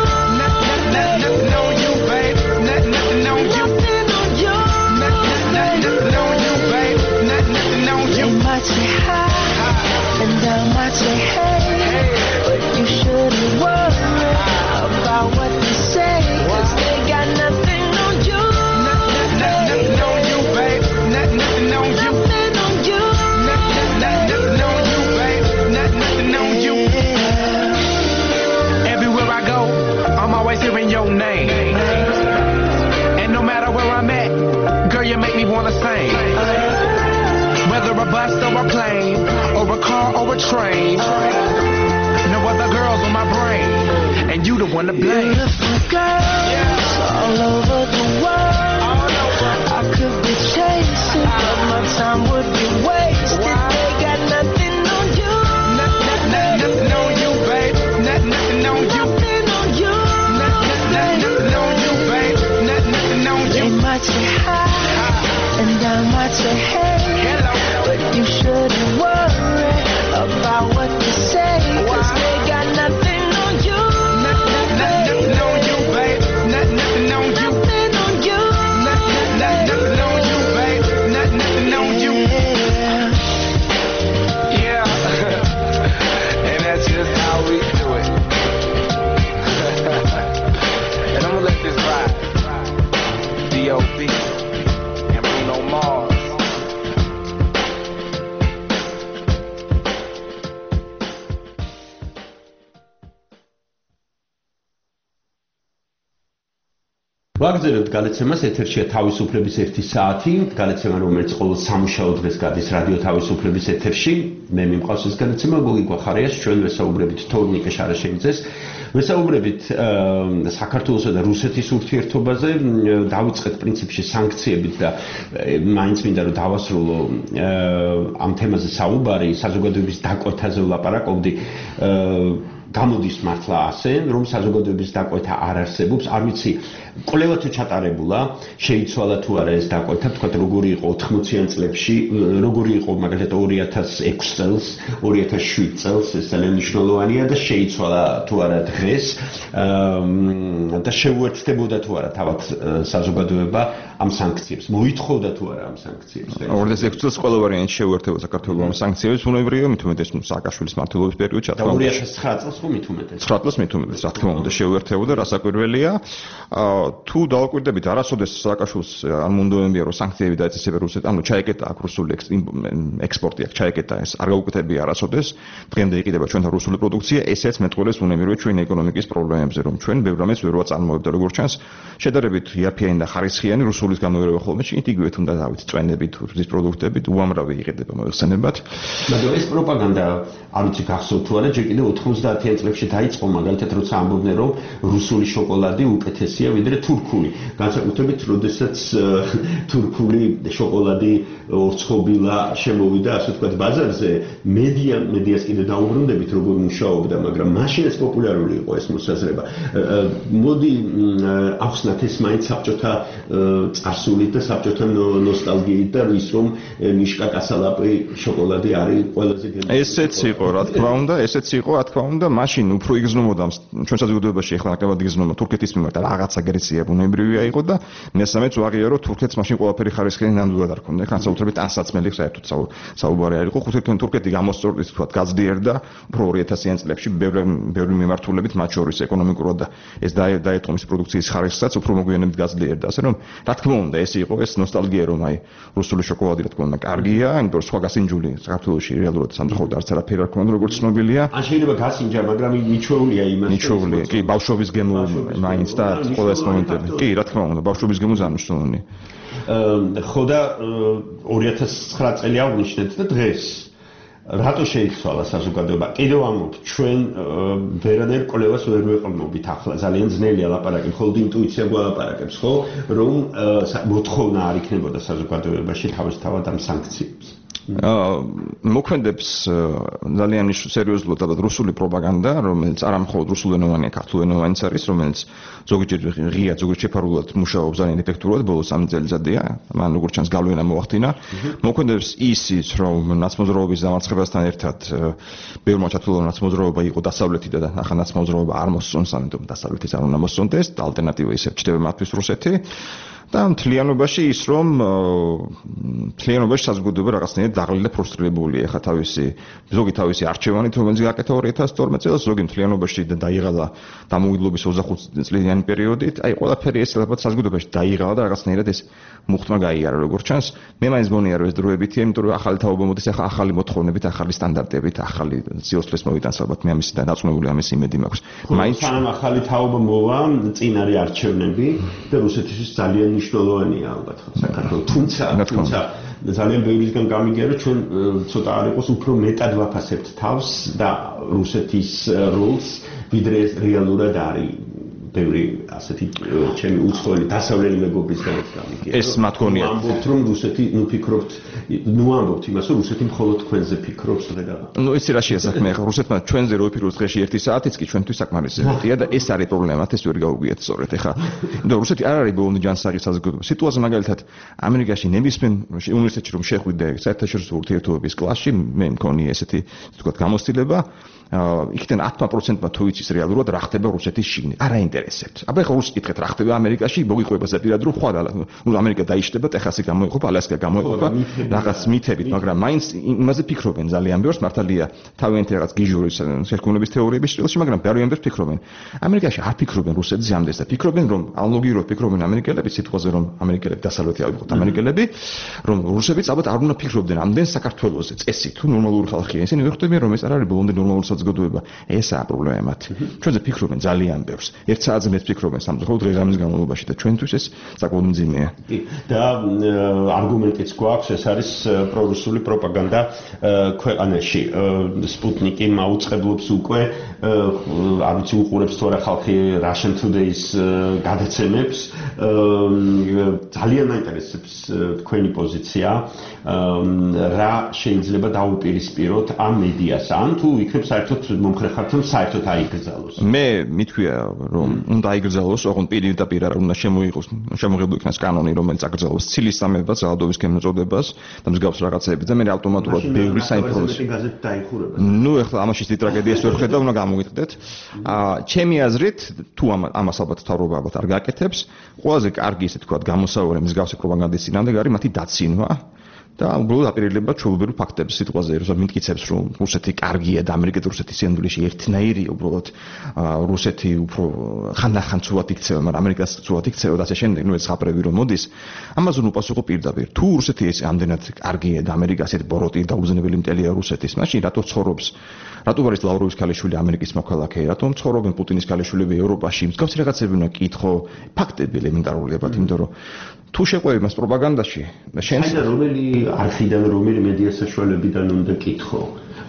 Nothing on you, babe. Nothing, nothing on you. Nothing on you. Nothing, nothing on you, babe. Nothing, nothing on you. They might say hi, and I might say hey, but you shouldn't worry about what they say, 'cause they got nothing on you. Nothing on you, babe. Nothing, nothing on you. Nothing on you. Nothing, nothing on you, babe. Nothing, nothing on you. Everywhere I go, I'm always hearing your name. And no matter where I'm at, girl, you make me wanna sing. Whether a bus or a plane, or a car or a train, no other girls on my brain, and you the one to blame. Beautiful girls all over the world. I could be chasing, but my time would be wasted. They got nothing on you. Nothing, nothing on you, babe. Nothing, nothing on you. Nothing on you. Nothing, nothing on you, babe. Nothing, nothing on you. They might say hi, and I might say hey, but you shouldn't worry about what they say, 'cause they got nothing on you. Nothing, nothing on you, babe. Nothing, nothing on you. Nothing on you. Nothing, nothing on you, babe. Nothing, nothing on you. Yeah. And that's just how we do it. And I'm gonna let this ride. D O B and Bruno Mars. ვაგრძელებთ გალეცემას, ეთერშია თავისუფლების ერთი საათი, გალეცემა რომელიც ყოველ სამუშაო დღეს გადის რადიო თავისუფლების ეთერში. მე მიმყავს ეს გალეცემა, გოგი გვახარიას, ჩვენ ვესაუბრებით თორნიკე შარაშელიძეს. ვესაუბრებით საქართველოსა და რუსეთის ურთიერთობაზე, დავიწყეთ პრინციპში სანქციებით და მაინც მინდა რომ დავასრულო ამ თემაზე საუბარი, საზოგადოების დაკვეთაზე ვლაპარაკობდი. გამოდის მართლა ასე, რომ საზოგადოების დაკვეთა არ არსებობს, არ ვიცი, კვლევა თუ ჩატარებულა, შეიცვალა თუ არა ეს დაკვეთა, თქვათ როგორი იყო ოთხმოციან წლებში, როგორი იყო მაგალითად ორი ათას ექვსი წელს, ორი ათას შვიდ წელს, ეს ძალიან მნიშვნელოვანია და შეიცვალა თუ არა დღეს და შეუერთდებოდა თუ არა თავად საზოგადოება ამ სანქციებს, მოითხოვდა თუ არა ამ სანქციებს. ორი ათას ექვსი წელს ყველა ვარიანტი შეუერთებოდა საქართველოს ამ სანქციებს, უნებრივია, მით უმეტეს სააკაშვილის მმართველობის პერიოდში ჩათვალა. ორი ათას ცხრა წელს ხო მით უმეტეს. ცხრა წელს მით უმეტეს, რა თქმა უნდა, შეუერთებოდა, რასაკვირველია. თუ დავაკვირდებით, არასოდეს სააკაშვილს არ მუნდოებია, რომ სანქციები დაეწესება რუსეთს, ანუ ჩაეკეტა აქ რუსული ექსპორტი აქ ჩაეკეტა, ეს არ გაუკეთებია არასოდეს. დღემდე იყიდება ჩვენთან რუსული პროდუქცია, ესეც მეტყველებს უნებრივია ჩვენი ეკონომიკის პრობლემებზე, რომ ჩვენ ბევრ რამეს ვერ ვაწარმოებდა, როგორც ჩანს, შედარებით იაფიანი და ხარისხიანი რუსულის გამოვირება ხოლმე ჩინით იგივე თუნდაც დავით წვენებით, რუსის პროდუქტებით უამრავი იყიდება მოიხსენებათ. მაგრამ ეს პროპაგანდა არ ვიცი გახსოვთ თუ არა, ჯერ კიდევ ოთხმოცდაათი ოცდაათიან წლებში დაიწყო მაგალითად როცა ამბობდნენ რომ რუსული შოკოლადი უკეთესია ვიდრე თურქული. განსაკუთრებით როდესაც თურქული შოკოლადი ორცხობილა შემოვიდა ასე ვთქვათ ბაზარზე, მედია მედიას კიდე დაუბრუნდებით როგორ მუშაობდა, მაგრამ მაშინაც პოპულარული იყო ეს მოსაზრება. მოდი ახსნათ ეს მაინც საბჭოთა წარსულით და საბჭოთა ნოსტალგიით და ის რომ მიშკა კასალაპი შოკოლადი არის ყველაზე გემრიელი. ესეც იყო, რა თქმა უნდა, ესეც იყო, რა თქმა უნდა, მაშინ უფრო იგრძნობოდა ჩვენ საზოგადოებაში ახლა ნაკლებად იგრძნობა თურქეთის მიმართ და რაღაც აგრესია ბუნებრივია იყო და მესამეც ვაღია რომ თურქეთს მაშინ ყველაფერი ხარისხიანი ნამდვილად არ ქონდა. ახლა საუბრობთ ანსაცმელი საერთოდ საუბარი არ იყო. ხუთი თურქეთი გამოსწორდეს თქვა გაზრდიერდა უფრო ორი ათასიან წლებში ბევრი ბევრი მიმართულებით მათ შორის ეკონომიკურად და ეს დაეთყო მის პროდუქციის ხარისხსაც უფრო მოგვიანებით გაზრდიერდა. ასე რომ რა თქმა უნდა ეს იყო ეს ნოსტალგია რომ აი რუსული შოკოლადი რა თქმა უნდა კარგია, იმიტომ რომ სხვა გასინჯული საქართველოში რეალურად სამწუხაროდ არც არაფერი არ ქონდა როგორც ცნობილია. ან შეიძლება გასინჯა, მაგრამ მიჩვეულია იმას. მიჩვეულია, კი, ბავშვობის გემო მაინც და ყველა ეს მომენტები. კი, რა თქმა უნდა, ბავშვობის გემო ზამნიშნული. ხო და ორი ათას ცხრა წელი აღნიშნეთ და დღეს რატო შეიცვალა საზოგადოება? კიდევ ამბობ, ჩვენ ვერანაირ კვლევას ვერ ვეყრდნობით ახლა, ძალიან ძნელია ლაპარაკი, მხოლოდ ინტუიცია გვალაპარაკებს, ხო, რომ მოთხოვნა არ იქნებოდა საზოგადოებაში თავისთავად ამ სანქციებს. მოქმედებს ძალიან სერიოზულად ალბათ რუსული პროპაგანდა, რომელიც არა მხოლოდ რუსულენოვანია, ქართულენოვანიც არის, რომელიც ზოგჯერ ღია, ზოგჯერ შეფარულად მუშაობს ძალიან ეფექტურად, ბოლოს სამი წელიწადია, მან როგორც ჩანს გავლენა მოახდინა. მოქმედებს ისიც, რომ ნაცმოძრაობის დამარცხებასთან ერთად ბევრმა ჩათვლილ ნაცმოძრაობა იყო დასავლეთიდან და ახლა ნაცმოძრაობა არ მოსწონს, ამიტომ დასავლეთის არ უნდა მოსწონდეს, ალტერნატივა ისევ ჩდება მათთვის რუსეთი. და მთლიანობაში ის რომ მთლიანობაში საზოგადოება რაღაცნაირად დაღლილი და ფრუსტრირებულია ახლა თავისი ზოგი თავისი არჩევანით რომელიც გააკეთა ორი ათას თორმეტ წელს ზოგი მთლიანობაში დაიღალა დამოუკიდებლობის ოცდახუთი წლიანი პერიოდით აი ყველაფერი ეს ალბათ საზოგადოებაში დაიღალა და რაღაცნაირად ეს მუხტმა გაიარა როგორც ჩანს მე მაინც მგონია რომ ეს დროებითია იმიტომ რომ ახალი თაობა მოდის ახლა ახალი მოთხოვნებით ახალი სტანდარტებით ახალი სიოსლის მოვიტანს ალბათ მე ამის და დაწუნებული ამის იმედი მაქვს მაინც სანამ ახალი თაობა მოვა წინ არის არჩევნები და რუსეთისთვის ძალიან მნიშვნელოვანია ალბათ საქართველოს თუმცა თუმცა ძალიან ბევრისგან გამიგია რომ ჩვენ ცოტა არ იყოს უფრო მეტად ვაფასებთ თავს და რუსეთის როლს ვიდრე რეალურად არის ბევრი ასეთი ჩემი უცხოელი დასავლელი მეგობრისგან გამიგია ეს მათ გონია ამბობთ რომ რუსეთი ნუ ფიქრობთ ნუ ამბობთ იმას რომ რუსეთი მხოლოდ თქვენზე ფიქრობს და ნუ იცი რა შეასახმე ახლა რუსეთმა ჩვენზე რო ვიფიქროთ დღეში ერთი საათიც კი ჩვენთვის საკმარისია და ეს არის პრობლემა ეს ვერ გაუგიათ სწორედ ახლა და რუსეთი არ არის ბოლომდე ჯანსაღი საზოგადოება სიტუაცია მაგალითად ამერიკაში ნებისმიერ უნივერსიტეტში რომ შეხვიდე საერთაშორისო ურთიერთობების კლასში მე მქონია ესეთი თქვა გამოცდილება იქიდან ათმა პროცენტმა თუ იცის რეალურად რა ხდება რუსეთის შიგნით. არ აინტერესებთ. აბა ხო რუსი კითხეთ რა ხდება ამერიკაში, მოგიყვება ზეპირად რომ ხვალ ნუ ამერიკა დაიშტება, ტეხასი გამოიყოფა, ალასკა გამოიყოფა, რაღაც მითებით, მაგრამ მაინც იმაზე ფიქრობენ ძალიან ბევრს, მართალია თავიანთი რაღაც გიჟურის შეკუნების თეორიების სტილში, მაგრამ ძალიან ბევრს ფიქრობენ. ამერიკაში არ ფიქრობენ რუსეთზე ამდენს და ფიქრობენ რომ ანალოგიურად ფიქრობენ ამერიკელები სიტყვაზე რომ ამერიკელები დასავლეთი ავიღოთ ამერიკელები, რომ რუსებიც ალბათ არ უნდა ფიქრობდნენ ამდენ საქართველოზე, წესი თუ ნორმალური ხალხია, ისინი ვერ ხვდებიან რომ ეს არ არის ბოლომდე ნორმალური საზოგადოება. ესაა პრობლემა მათ. ჩვენზე ფიქრობენ ძალიან ბევრს. ერთ საათზე მეც ფიქრობენ სამწუხაროდ დღე-ღამის განმავლობაში და ჩვენთვის ეს საკმაოდ მძიმეა. და არგუმენტიც გვაქვს, ეს არის პრორუსული პროპაგანდა ქვეყანაში. სპუტნიკი მაუწყებლობს უკვე, არ ვიცი უყურებს თუ არა ხალხი Russian Today-ს გადაცემებს. ძალიან მაინტერესებს თქვენი პოზიცია. რა შეიძლება დაუპირისპიროთ ამ მედიას? ან თუ იქნებ საერთოდ მომხრე ხართ რომ საერთოდ აიგრძალოს. მე მithქვია რომ უნდა აიგრძალოს, ოღონდ პირდაპირ არ უნდა შემოიღოს, შემოღებულ იქნას კანონი, რომელიც აკრძალოს ცილის სამებას, ძალადობის გემოწოდებას და მსგავს რაღაცეებით და მე ავტომატურად ბევრი საინფორმაციო გაზეთი დაიხურება. ნუ ეხლა ამაში ის ტრაგედიას ვერ ხედავ, უნდა გამოგიტყდეთ. აა ჩემი აზრით, თუ ამას ალბათ თავრობა ალბათ არ გააკეთებს, ყველაზე კარგი ისე თქვა გამოსავალი მსგავსი პროპაგანდის წინააღმდეგ არის მათი დაცინვა. და უბრალოდ აპირებდა ჩვეულებრივ ფაქტებს სიტყვაზე, რომ მითქიცებს, რომ რუსეთი კარგია და ამერიკა რუსეთის სიამდვილეში ერთნაირია, უბრალოდ რუსეთი უფრო ხანდახან ცუდად იქცევა, მაგრამ ამერიკას ცუდად იქცევა და ასე შემდეგ, ნუ ეს ხაპრები რომ მოდის, ამაზე უპასუხო პირდაპირ. თუ რუსეთი ეს ამდენად კარგია და ამერიკა ასეთ ბოროტი და უზნებელი მტელია რუსეთის, მაშინ რატო ცხოვრობს? რატო არის ლავროვის ქალიშვილი ამერიკის მოქალაქე? რატომ ცხოვრობენ პუტინის ქალიშვილები ევროპაში? მსგავსი რაღაცები უნდა კითხო, ფაქტები ელემენტარულებად, იმიტომ რომ თუ შეყვები მას პროპაგანდაში და შენ საერთოდ რომელი არხიდან რომელი მედია საშუალებიდან უნდა კითხო?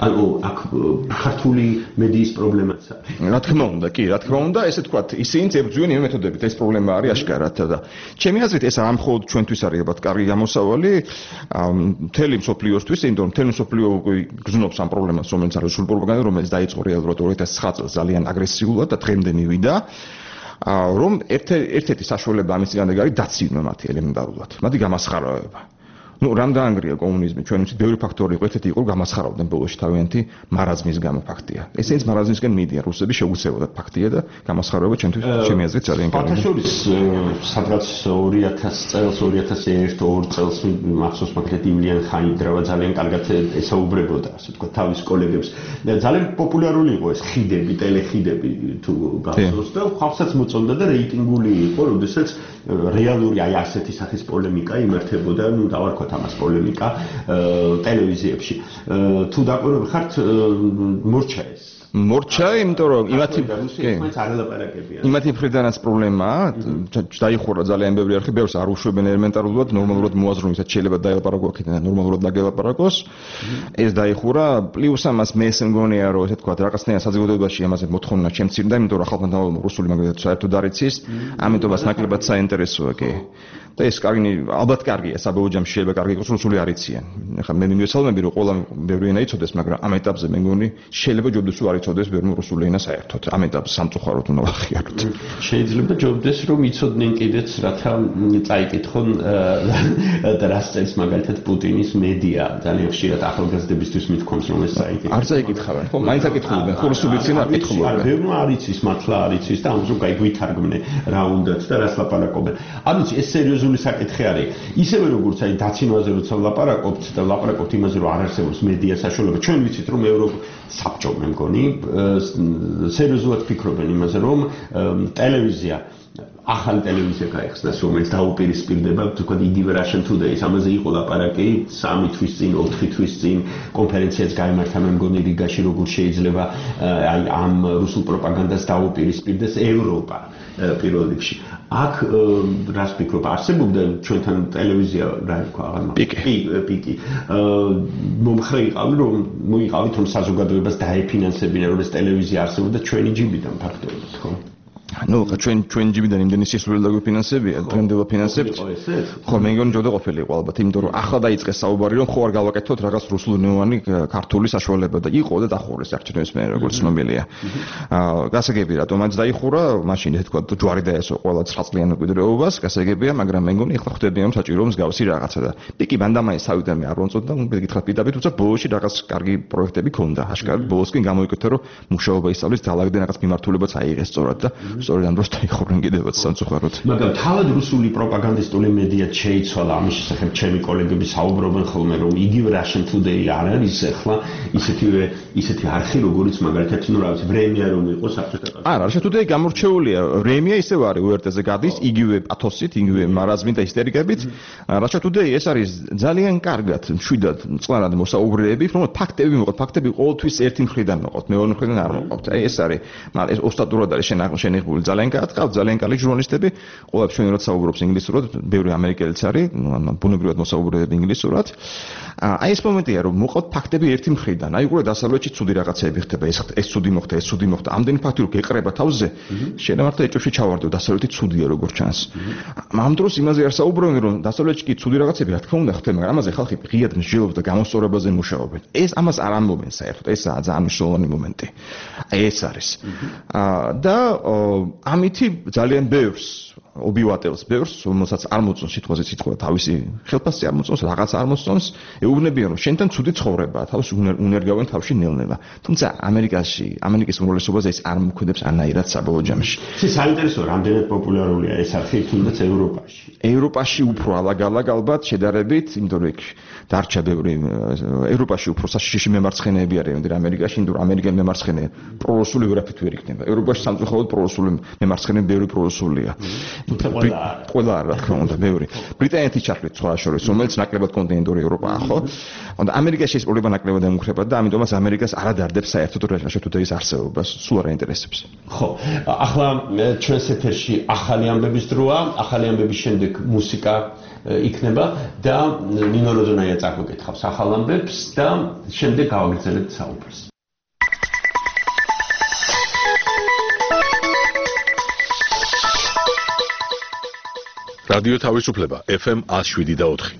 ანუ აქ ქართული მედიის პრობლემაც არის. რა თქმა უნდა, კი, რა თქმა უნდა, ესე თქვა, ისინი ებრძვიან იმ მეთოდებით, ეს პრობლემა არის აშკარად და ჩემი აზრით ეს არ მხოლოდ ჩვენთვის არის ალბათ კარგი გამოსავალი, მთელი მსოფლიოსთვის, იმიტომ რომ მთელი მსოფლიო გრძნობს ამ პრობლემას, რომელიც არის რუსული პროპაგანდა, რომელიც დაიწყო რეალურად ორი ათას ცხრა წელს ძალიან აგრესიულად და დღემდე მივიდა. რომ ერთ-ერთი საშუალება ამის განდე არის დაცინვა მათი ელემენტარულად. მათი გამასხარავება. ну რამ დაანგრია კომუნიზმი ჩვენთვის ბევრი ფაქტორი იყო ერთ-ერთი იყო გამასხარავდნენ ბოლოში თავიანთი მარაზმის გამო ფაქტია ესეც მარაზმისგან მიდიან რუსები შეგვიძლია ფაქტია და გამასხარავება ჩვენთვის ჩემი აზრით ძალიან კარგი ფაქტობრივად სადღაც ორი ათას წელს ორი ათას ერთ ორ წელს მახსოვს მაგალითად ივლიან ხაინდრავა ძალიან კარგად ესაუბრებოდა ასე თქვა თავის კოლეგებს და ძალიან პოპულარული იყო ეს ხიდები ტელეხიდები თუ გახსოვს და ხალხსაც მოწონდა და რეიტინგული იყო როდესაც რეალური აი ასეთი სახის პოლემიკა იმართებოდა ну დავარქვა ამას პოლემიკა ტელევიზიებში თუ დაკვირვები ხართ მორჩა ეს მორჩა იმიტომ რომ იმათი იმათი მხრიდანაც პრობლემაა დაიხურა ძალიან ბევრი არხი ბევრს არ უშვებენ ელემენტარულად ნორმალურად მოაზროვნისად შეიძლება დაელაპარაკო აქედან ნორმალურად დაგელაპარაკოს ეს დაიხურა პლუს ამას მე ესე მგონია რომ ესე თქვა რაღაცნაირად საზოგადოებაში ამაზე მოთხოვნა შემცირდა იმიტომ რომ ხალხმა რუსული მაგალითად საერთოდ არ იცის ამიტომაც ნაკლებად საინტერესოა კი და ეს კარგი ალბათ კარგია საბოლოო ჯამში შეიძლება კარგი იყოს რუსული არ იციან ახლა მე მინდვესალმები რომ ყველა ბევრი ენა იცოდეს მაგრამ ამ ეტაპზე მე მგონი შეიძლება ჯობდეს რომ არ იცოდეს ბევრი რუსული ენა საერთოდ ამ ეტაპზე სამწუხაროდ უნდა ვახიაროთ შეიძლება ჯობდეს რომ იცოდნენ კიდეც რათა წაიკითხონ და რასწენს მაგალითად პუტინის მედია ძალიან ხშირად ახალგაზრდებისთვის მithქვამს რომ ეს წაიკითხონ არ წაიკითხავენ ხო მაინც აკითხულობენ ხო რუსული წინ არ კითხულობენ ბევრი არ იცის მართლა არ იცის და ამიტომ კაი გვითარგმნე რა უნდათ და რას ლაპარაკობენ ანუ ეს სერიოზული საკითხი არის ისევე როგორც აი დაცინვაზე როცა ლაპარაკობთ და ლაპარაკობთ იმაზე რომ არ არსებობს მედია საშუალება ჩვენ ვიცით რომ ევროპა საბჭო მე მგონი სერიოზულად ფიქრობენ იმაზე რომ ტელევიზია ახალი ტელევიზია გაიხსნას რომელიც დაუპირისპირდება თქვა იგივე Russian Today-ის ამაზე იყო ლაპარაკი სამი თვის წინ ოთხი თვის წინ კონფერენციაც გაიმართა მე მგონი რიგაში როგორ შეიძლება აი ამ რუსულ პროპაგანდას დაუპირისპირდეს ევროპა პირველ რიგში აქ რას ფიქრობ არსებობდა ჩვენთან ტელევიზია რა თქვა აღარ პიკი პიკი მომხრე იყავი რომ მოიყავით რომ საზოგადოებას დაეფინანსებინა რომ ეს ტელევიზია არსებობდა ჩვენი ჯიბიდან ფაქტობრივად ხო ну ჩვენ ჩვენ ჯიბიდან იმდენი სისულელი დაგვიფინანსებია დღემდე ვაფინანსებთ ხო მე მგონი ჯობდა ყოფილი იყო ალბათ იმიტომ რომ ახლა დაიწყეს საუბარი რომ ხო არ გავაკეთოთ რაღაც რუსულენოვანი ქართული საშუალება და იყო და დახურეს საერთოდ მე როგორც ცნობილია აა გასაგები რატომაც დაიხურა მაშინ ეს თქვა ჯვარი დაესო ყველა ცხრა წლიან მკვიდრეობას გასაგებია მაგრამ მე მგონი ახლა ხვდები რომ საჭირო მსგავსი რაღაცა და პიკი მანდამაის თავიდან მე არ ვონწოდა და გითხრათ პირდაპირ თუმცა ბოლოში რაღაც კარგი პროექტები ქონდა აშკარად ბოლოსკენ გამოიკეთა რომ მუშაობა ისწავლის დაალაგდნენ რაღაც მიმართულებაც აიღეს სწორად და სწორედ ამ დროს დაიხურნენ კიდევაც სამწუხაროდ. მაგრამ თავად რუსული პროპაგანდისტული მედია შეიცვალა ამის შესახებ ჩემი კოლეგები საუბრობენ ხოლმე რომ იგივე Russian Today არ არის ახლა ისეთივე ისეთი არხი როგორც მაგალითად ნუ რა ვიცი ვრემია რომ იყო საბჭოთა კავშირში. არა Russian Today გამორჩეულია ვრემია ისევ არის უ ერ ტე-ზე გადის იგივე პათოსით იგივე მარაზმით და ისტერიკებით Russian Today ეს არის ძალიან კარგად მშვიდად წყლანად მოსაუბრეები რომ ფაქტები მოყავთ ფაქტები ყოველთვის ერთი მხრიდან მოყავთ მეორე მხრიდან არ მოყავთ აი ეს არის მაგრამ ეს ოსტატურად არის შენახული ძალიან გააწყავთ ძალიან კარგი ჟურნალისტები ყოველთვის ჩვენ როცა საუბრობს ინგლისურად ბევრი ამერიკელიც არის ნუ ბუნებრივად მოსაუბრეები ინგლისურად აი ეს მომენტია რომ მოყავთ ფაქტები ერთი მხრიდან აი უყურე დასავლეთში ცუდი რაღაცები ხდება ეს ეს ცუდი მოხდა ეს ცუდი მოხდა ამდენი ფაქტი რომ გეყრება თავზე შეიძლება ეჭვში ჩავარდო დასავლეთი ცუდია როგორც ჩანს ამ დროს იმაზე არ საუბრობენ რომ დასავლეთში კი ცუდი რაღაცები რა თქმა უნდა ხდება მაგრამ ამაზე ხალხი ღიად მსჯელობს და გამოსწორებაზე მუშაობენ ეს ამას არ ამბობენ საერთოდ ესაა ძალიან მნიშვნელოვანი მომენტი აი ეს არის და ამითი ძალიან ბევრს ობივატელს ბევრს რომელსაც არ მოწონს სიტყვაზე სიტყვა თავისი ხელფასი არ მოწონს რაღაც არ მოწონს ეუბნებიან რომ შენთან ცუდი ცხოვრებაა თავს უნერგავენ თავში ნელ-ნელა თუმცა ამერიკაში ამერიკის უმრავლესობაზე ეს არ მოქმედებს ანაირად საბოლოო ჯამში ეს საინტერესოა რამდენად პოპულარულია ეს არხი თუნდაც ევროპაში ევროპაში უფრო ალაგ-ალაგ ალბათ შედარებით იმიტომ რომ იქ დარჩა ბევრი ევროპაში უფრო საშიში მემარცხენეები არიან ვიდრე ამერიკაში იმიტომ რომ ამერიკელი მემარცხენე პრორუსული ვერაფრით ვერ იქნება ევროპაში სამწუხაროდ პრორუსული მემარცხენე ბევრი პრორუსულია ყველა რა თქმა უნდა ბევრი ბრიტანეთი ჩახლით სხვა შორის რომელიც ნაკლებად კონტინენტური ევროპაა ხო ანუ ამერიკაში ეს პრობლემა ნაკლებად ემუქრება და ამიტომაც ამერიკას არადარდებს საერთოდ რაშეთუთეის არსებობას სულ არ აინტერესებს ხო ახლა ჩვენს ეთერში ახალი ამბების დროა ახალი ამბების შემდეგ მუსიკა იქნება და ნინო როზონაია წაგვეკითხავს ახალ ამბებს და შემდეგ გავაგრძელებთ საუბარს რადიო თავისუფლება ეფ ემ one oh seven და four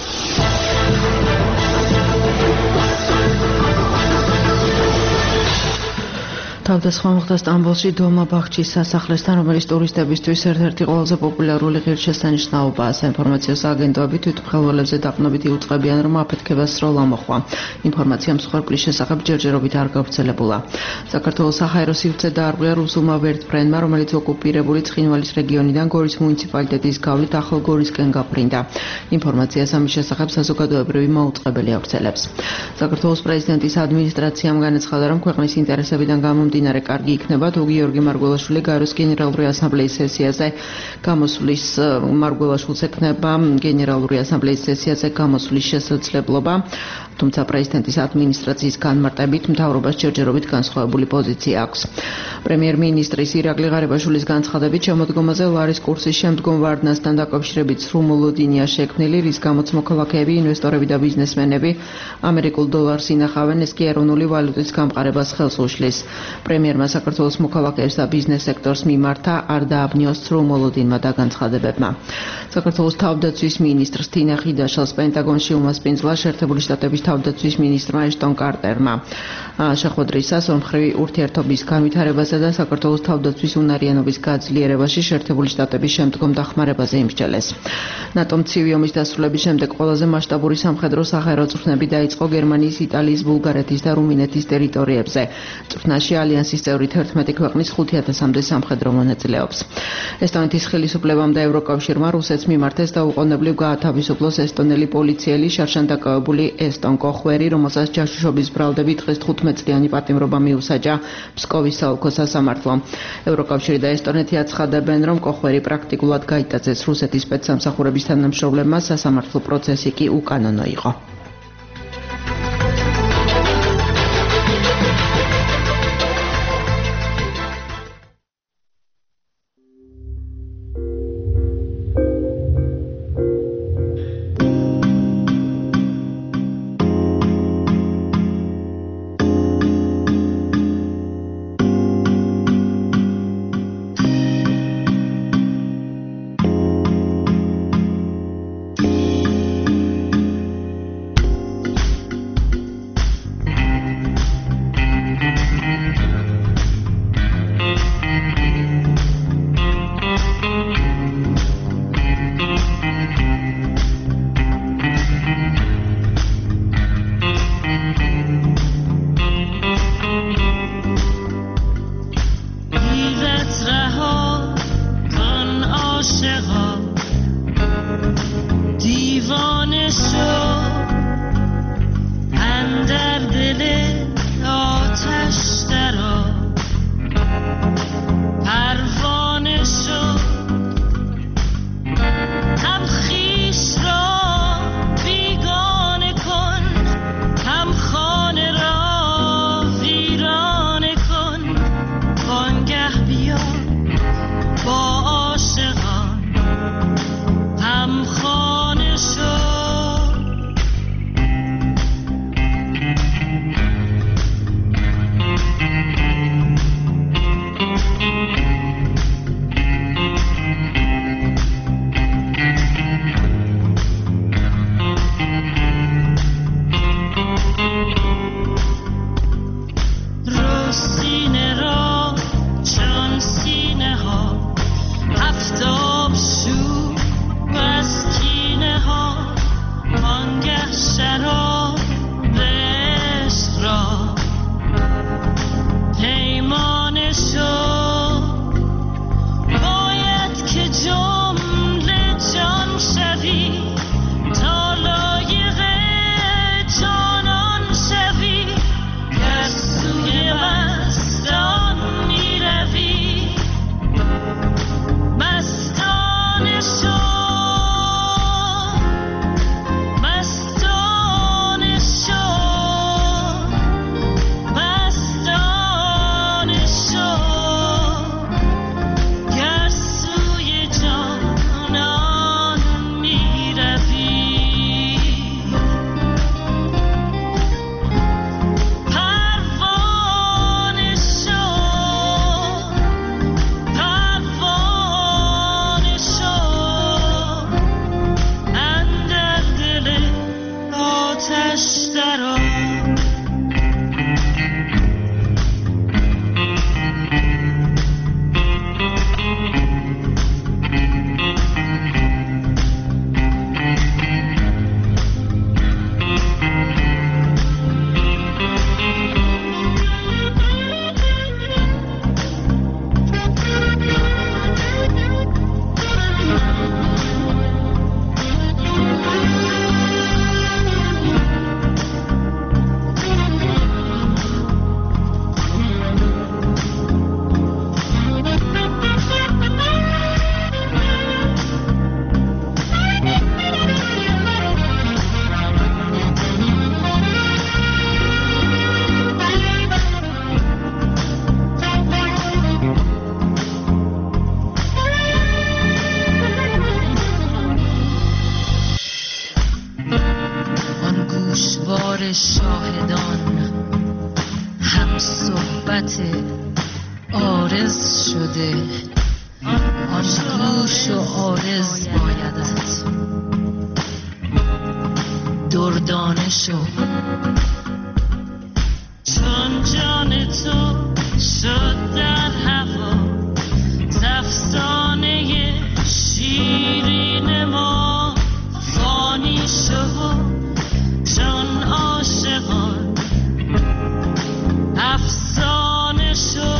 თავდასხმა მოხდა სტამბოლში დომა ბაღჩის სასახლესთან, რომელიც ტურისტებისთვის ერთ-ერთი ყველაზე პოპულარული ღირსშესანიშნაობაა. საინფორმაციო აგენტოები თვითმხელველებზე დაყრდნობით იუწყებიან, რომ აფეთქებას სროლა მოხდა. ინფორმაცია მსხვერპლის შესახებ ჯერჯერობით არ გავრცელებულა. საქართველოს საჰაერო სივრცე დაარღვია რუსულმა ვერტმფრენმა, რომელიც ოკუპირებული ცხინვალის რეგიონიდან გორის მუნიციპალიტეტის გავლით ახალ გორისკენ გაფრინდა. ინფორმაციას ამის შესახებ საზოგადოებრივი მაუწყებელი ავრცელებს. საქართველოს პრეზიდენტის ადმინისტრაციამ განაცხადა, რომ ქვეყნის ინტერესებიდან გამომდინარე დინარე კარგი იქნება თუ გიორგი მარგველაშვილი გაეროს გენერალური ასამბლეის სესიაზე გამოსვლის მარგველაშვილს ეკნება გენერალური ასამბლეის სესიაზე გამოსვლის შესაძლებლობა თუმცა პრეზიდენტის ადმინისტრაციის განმარტებით მთავრობას ჯერჯერობით განსხვავებული პოზიცია აქვს. პრემიერ-მინისტრის ირაკლი ღარიბაშვილის განცხადებით შემოდგომაზე ლარის კურსის შემდგომ ვარდნასთან დაკავშირებით სრუმულოდინია შექმნილი, რის გამოც მოქალაქეები, ინვესტორები და ბიზნესმენები ამერიკულ დოლარს ინახავენ, ეს კი ეროვნული ვალუტის გამყარებას ხელს უშლის. პრემიერმა საქართველოს მოქალაქეებს და ბიზნეს სექტორს მიმართა არ დააბნიოს სრუმულოდინმა და განცხადებებმა. საქართველოს თავდაცვის მინისტრს თინა ხიდაშელს პენტაგონში უმასპინძლა შეერთებული შტატების თავდაცვის მინისტრმა ეშტონ კარტერმა შეხვედრისას ორმხრივი ურთიერთობის განვითარებასა და საქართველოს თავდაცვის უნარიანობის გაძლიერებაში შეერთებული შტატების შემდგომ დახმარებაზე იმსჯელეს. ნატომ ცივი ომის დასრულების შემდეგ ყველაზე მასშტაბური სამხედრო საჰაერო წვრთნები დაიწყო გერმანიის, იტალიის, ბულგარეთის და რუმინეთის ტერიტორიებზე. წვრთნაში ალიანსის წევრი თერთმეტი ქვეყნის ხუთი ათასამდე სამხედრო მონაწილეობს. ესტონეთის ხელისუფლებამ და ევროკავშირმა რუსეთს მიმართეს და უყოვნებლივ გაათავისუფლოს ესტონელი პოლიციელი შარშან დაკავებული ესტონ კოხვერი, რომელსაც ჯაშუშობის ბრალდები დღეს თხუთმეტ წლიანი პატიმრობა მიუსაჯა ფსკოვის საოლქო სასამართლომ. ევროკავშირი და ესტონეთი აცხადებენ, რომ კოხვერი პრაქტიკულად გაიტაცეს რუსეთის სპეცსამსახურების თანამშრომლებმა, სასამართლო პროცესი კი უკანონო იყო. Yes, صحبت عارض شده گوش و عارض بایدت دردانه شو چون جان تو شد در هوا زفسانه شیرین ما فانی شو چون عاشقان افسانه شو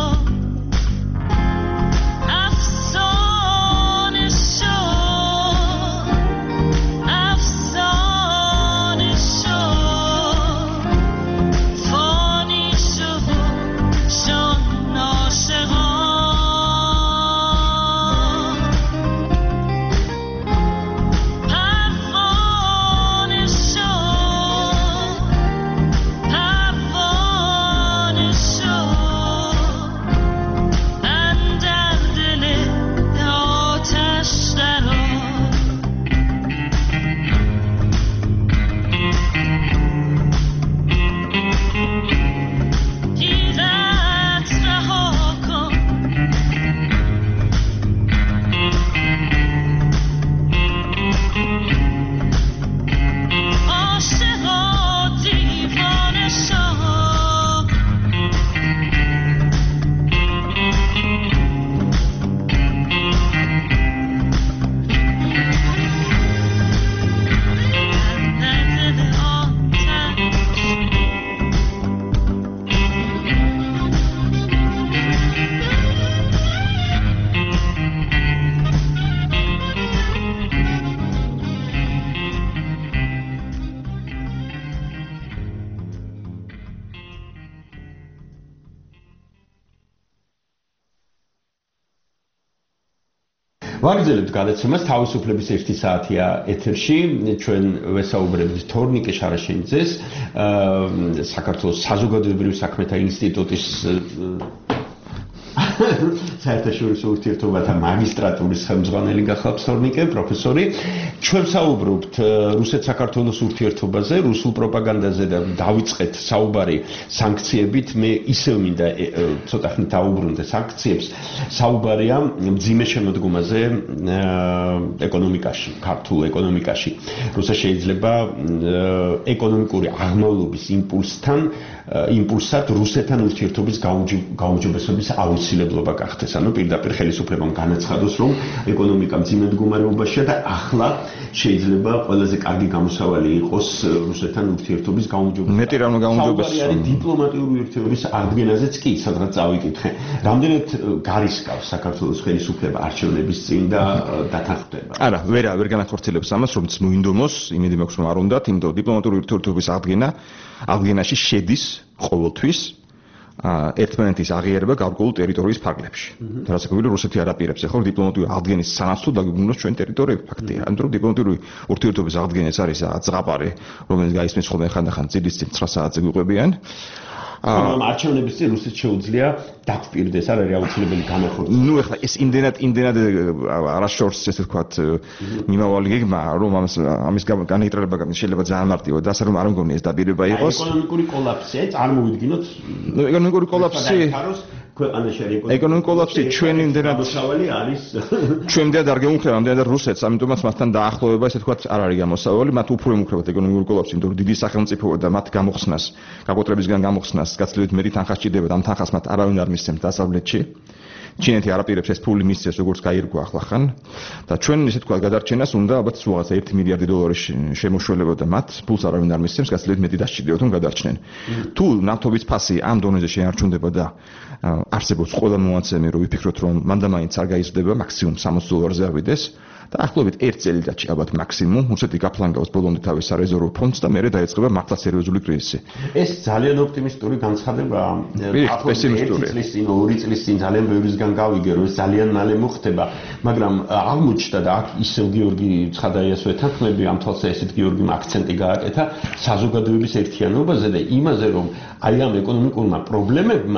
ვაგრძელებთ გადაცემას თავისუფლების ერთი საათია ეთერში ჩვენ ვესაუბრებთ თორნიკე შარაშენიძეს საქართველოს საზოგადოებრივი საქმეთა ინსტიტუტის საერთაშორისო ურთიერთობათა მაგისტრატურის ხელმძღვანელი გახლავთ თორნიკე პროფესორი ჩვენ საუბრობთ რუსეთ-საქართველოს ურთიერთობაზე რუსულ პროპაგანდაზე და დავიწყეთ საუბარი სანქციებით მე ისევ მინდა ცოტა ხნით დაუბრუნდე სანქციებს საუბარია მძიმე შემოდგომაზე ეკონომიკაში ქართულ ეკონომიკაში რუსა შეიძლება ეკონომიკური აღმავლობის იმპულსთან იმპულსად რუსეთთან ურთიერთობის გაუმჯობესების აუცილებლობა გახდეს. ანუ პირდაპირ ხელისუფლებამ განაცხადოს, რომ ეკონომიკა მძიმე მდგომარეობაშია და ახლა შეიძლება ყველაზე კარგი გამოსავალი იყოს რუსეთთან ურთიერთობის გაუმჯობესება. მეტი რა უნდა გაუმჯობესოს. საუბარი არის დიპლომატიური ურთიერთობის აღდგენაზეც კი, სადღაც წავიკითხე. რამდენად გარისკავს საქართველოს ხელისუფლება არჩევნების წინ და დათანხმდება? არა, ვერ ვერ განახორციელებს ამას, რომ მოინდომოს, იმედი მაქვს რომ არ უნდათ, იმიტომ დიპლომატიური ურთიერთობის აღდგენა აღდგენაში შედის ყოველთვის ერთმანეთის აღიარება გარკვეულ ტერიტორიის ფარგლებში. რაც აკეთებს რუსეთი არ აპირებს ახლა დიპლომატიური აღდგენის სანაცვლოდ დაგიბრუნოს ჩვენ ტერიტორიები ფაქტია. ანუ დიპლომატიური ურთიერთობის აღდგენაც არის ზღაპარი, რომელიც გაისმის ხოლმე ხანდახან წილის წინ ცხრა საათზე გვიყვებიან. ამ არჩევნების წინ რუსეთს შეუძლია დაგპირდეს, არ არის აუცილებელი განახორციელოს. ნუ ეხლა ეს იმდენად იმდენად არაშორს ესე ვთქვათ მიმავალი გეგმა, რომ ამის ამის განეიტრება შეიძლება ძალიან მარტივად და ასე რომ არ მგონია ეს დაპირება იყოს. ეკონომიკური კოლაფსი წარმოვიდგინოთ. ნუ ეკონომიკური კოლაფსი ქვეყანაში ეკონომიკური კოლაფსი ჩვენ იმდენად მოსავალი არის ჩვენ იმდენად არ გეუმხრება იმდენად რუსეთს, ამიტომაც მასთან დაახლოება ესე ვთქვათ არ არის გამოსავალი, მათ უფრო ემუქრებათ ეკონომიკური კოლაფსი, იმიტომ რომ დიდი სახელმწიფო და მათ გამოხსნას, გაკვეტრებისგან გამოხსნას გაცილებით მეტი თანხა სჭირდებოდა, ამ თანხას მათ არავინ არ მისცემს დასავლეთში. ჩინეთი არ აპირებს ეს ფული მისცეს როგორც გაირგვა ახლახან და ჩვენ ისე თქვა გადარჩენას უნდა ალბათ რაღაცა ერთი მილიარდი დოლარი შემოშველებოდა მათ ფულს არავინ არ მისცემს გასძლევთ მეტი დასჭირდებათ რომ გადარჩნენ თუ ნავთობის ფასი ამ დონეზე შეარჩუნდება და არსებობს ყველა მონაცემი რომ ვიფიქროთ რომ მანდამაინც არ გაიზრდება მაქსიმუმ სამოცი დოლარზე ავიდეს და ახლობით ერთ წელიწადში ალბათ მაქსიმუმ რუსეთი გაფლანგავს ბოლომდე თავის სარეზერვო ფონდს და მერე დაიწყება მართლა სერიოზული კრიზისი. ეს ძალიან ოპტიმისტური განცხადებაა. პესიმისტური. წლის წინ, ორი წლის წინ ძალიან ბევრისგან გავიგე, რომ ეს ძალიან მალე მოხდება, მაგრამ აღმოჩნდა და აქ ისევ გიორგი ცხადაიას ვეთანხმები, ამ თვალსა ესეთ გიორგიმ აქცენტი გააკეთა საზოგადოების ერთიანობაზე და იმაზე, რომ აი ამ ეკონომიკურმა პრობლემებმა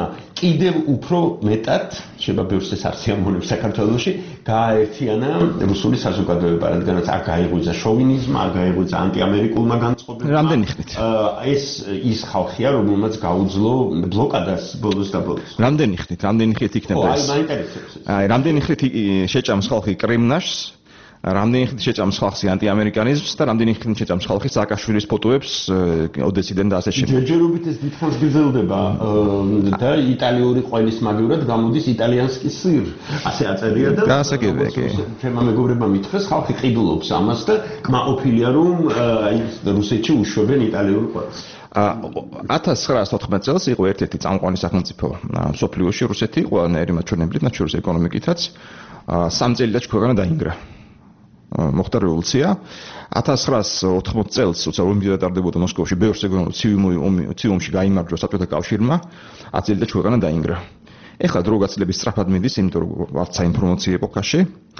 კიდევ უფრო მეტად შეიძლება ბევრს ეს არ სიამოვნებს საქართველოში გააერთიანა რუსული საზოგადოება, რადგანაც არ გაიღვიძა შოვინიზმი, არ გაიღვიძა ანტიამერიკულმა განწყობებმა. რამდენი ხნით? ეს ის ხალხია, რომელმაც გაუძლო ბლოკადას ბოლოს და ბოლოს. რამდენი ხნით? რამდენი ხნით იქნება ეს? აი, მაინტერესებს. აი, რამდენი ხნით შეჭამს ხალხი კრემნაშს? რამდენი ხნით შეჭამს ხალხი ანტიამერიკანიზმს და რამდენი ხნით შეჭამს ხალხი სააკაშვილის ფოტოებს ოდესიდან და ასე შემდეგ. ჯერჯერობით ეს დიდხანს გრძელდება და იტალიური ყველის მაგივრად გამოდის იტალიანსკის სირ. ასე აწერია და გასაგებია კი. ჩემმა მეგობრებმა მითხრეს, ხალხი ყიდულობს ამას და კმაყოფილია რომ აი რუსეთში უშვებენ იტალიურ ყველს. ათას ცხრაასოთხმეტ წელს იყო ერთ-ერთი წამყვანი სახელმწიფო მსოფლიოში რუსეთი, ყველანაირი მათ ჩვენებლით, მათ შორის ეკონომიკითაც. სამ წელიწადში ქვეყანა დაინგრა. მოხდა რევოლუცია. ათას ცხრაასოთხმოცდაათ წელს, როცა ომი დატარდებოდა მოსკოვში, ბევრს ეგონა ცივი ომში გაიმარჯვა საბჭოთა კავშირმა, ათ წელიწადში ქვეყანა დაინგრა. ეხლა დრო გაცილების სწრაფად მიდის, იმიტომ რომ ვართ საინფორმაციო ეპოქაში.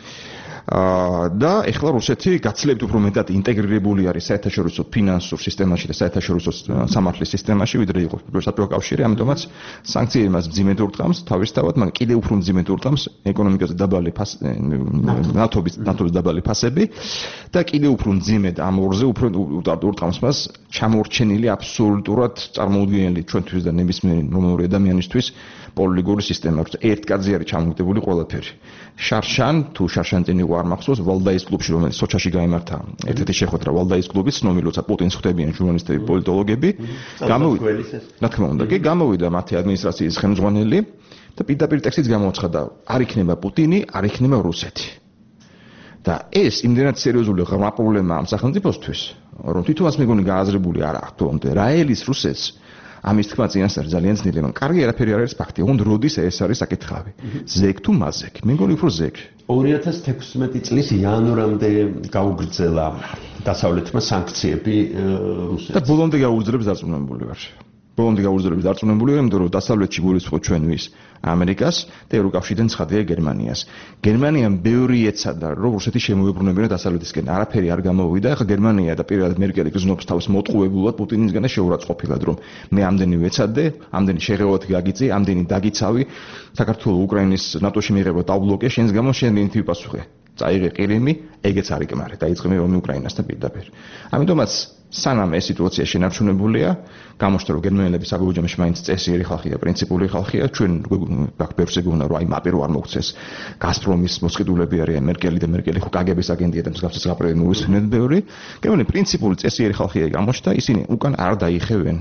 და ეხლა რუსეთი გაცილებით უფრო მეტად ინტეგრირებული არის საერთაშორისო ფინანსურ სისტემაში და საერთაშორისო სამართლის სისტემაში, ვიდრე იყო საბჭოთა კავშირი, ამიტომაც სანქციები მას მძიმედ ურტყამს, თავისთავად, მაგრამ კიდევ უფრო მძიმედ ურტყამს ეკონომიკაზე დაბალი ნავთობის ნავთობის დაბალი ფასები და კიდევ უფრო მძიმედ ამ ორზე უფრო ურტყამს მას ჩამორჩენილი აბსოლუტურად წარმოუდგენელი ჩვენთვის და ნებისმიერი ნორმალური ადამიანისთვის პოლიგონური სისტემა, როცა ერთ კაცზე არის ჩამოგდებული ყველაფერი. შარშან თუ შარშანტინი არ მახსოვს ვალდაის კლუბში, რომელიც სოჩაში გაიმართა ერთ-ერთი შეხვედრა ვალდაის კლუბის, ცნობილი როცა პუტინს ხვდებიან ჟურნალისტები, პოლიტოლოგები, გამოვიდა. რა თქმა უნდა, კი გამოვიდა მათი ადმინისტრაციის ხელმძღვანელი და პირდაპირ ტექსტიც გამოაცხადა, არ იქნება პუტინი, არ იქნება რუსეთი. და ეს იმდენად სერიოზული ღრმა პრობლემაა ამ სახელმწიფოსთვის, რომ თვითონაც მეგონი გააზრებული არ აქვს თუნდე რა ელის რუსეთს ამის თქმა წინასწარ ძალიან ძნელი, მაგრამ კარგი არაფერი არ არის ფაქტი. უნდა როდის ეს არის საკითხავი. ზეგ თუ მაზეგ? მე მგონი უფრო ზეგ. ორი ათას თექვსმეტი წლის იანვრამდე გაუგრძელა დასავლეთმა სანქციები რუსეთს. და ბოლომდე გაუგრძელებს დარწმუნებული ვარ. ბოლომდე გაუგრძელებს დარწმუნებული ვარ, იმიტომ რომ დასავლეთში გულისხმობ ჩვენთვის ამერიკას და ევროკავშირიდან ცხადია გერმანიას. გერმანიამ ბევრი ეცადა, რომ რუსეთი შემოებრუნებინა დასავლეთისკენ. არაფერი არ გამოვიდა. ახლა გერმანია და პირველად მერკელი გრძნობს თავს მოტყუებულად პუტინისგან და შეურაცხყოფილად, რომ მე ამდენი ვეცადე, ამდენი შეღებავად გაგიწი, ამდენი დაგიცავი, საქართველოს უკრაინის ნატოში მიღება დაბლოკე, შენს გამო შენ ნინთი პასუხე. წაიღე ყირიმი, ეგეც არ იკმარე, დაიწყება ომი უკრაინასთან პირდაპირ. ამიტომაც სანამ ეს სიტუაცია შენარჩუნებულია, გამოჩნდა რომ გერმანელები საბოლოო ჯამში მაინც წესიერი ხალხი და პრინციპული ხალხია, ჩვენ ბაქბერს ეგონა რომ აი მაპირო არ მოგცეს. გაზპრომის მოსყიდულები არიან მერკელი და მერკელი ხო კაგების აგენტია და მსგავსად გაპრები მოვისმენთ ბევრი. გერმანელი პრინციპული წესიერი ხალხია გამოჩნდა, ისინი უკან არ დაიხევენ.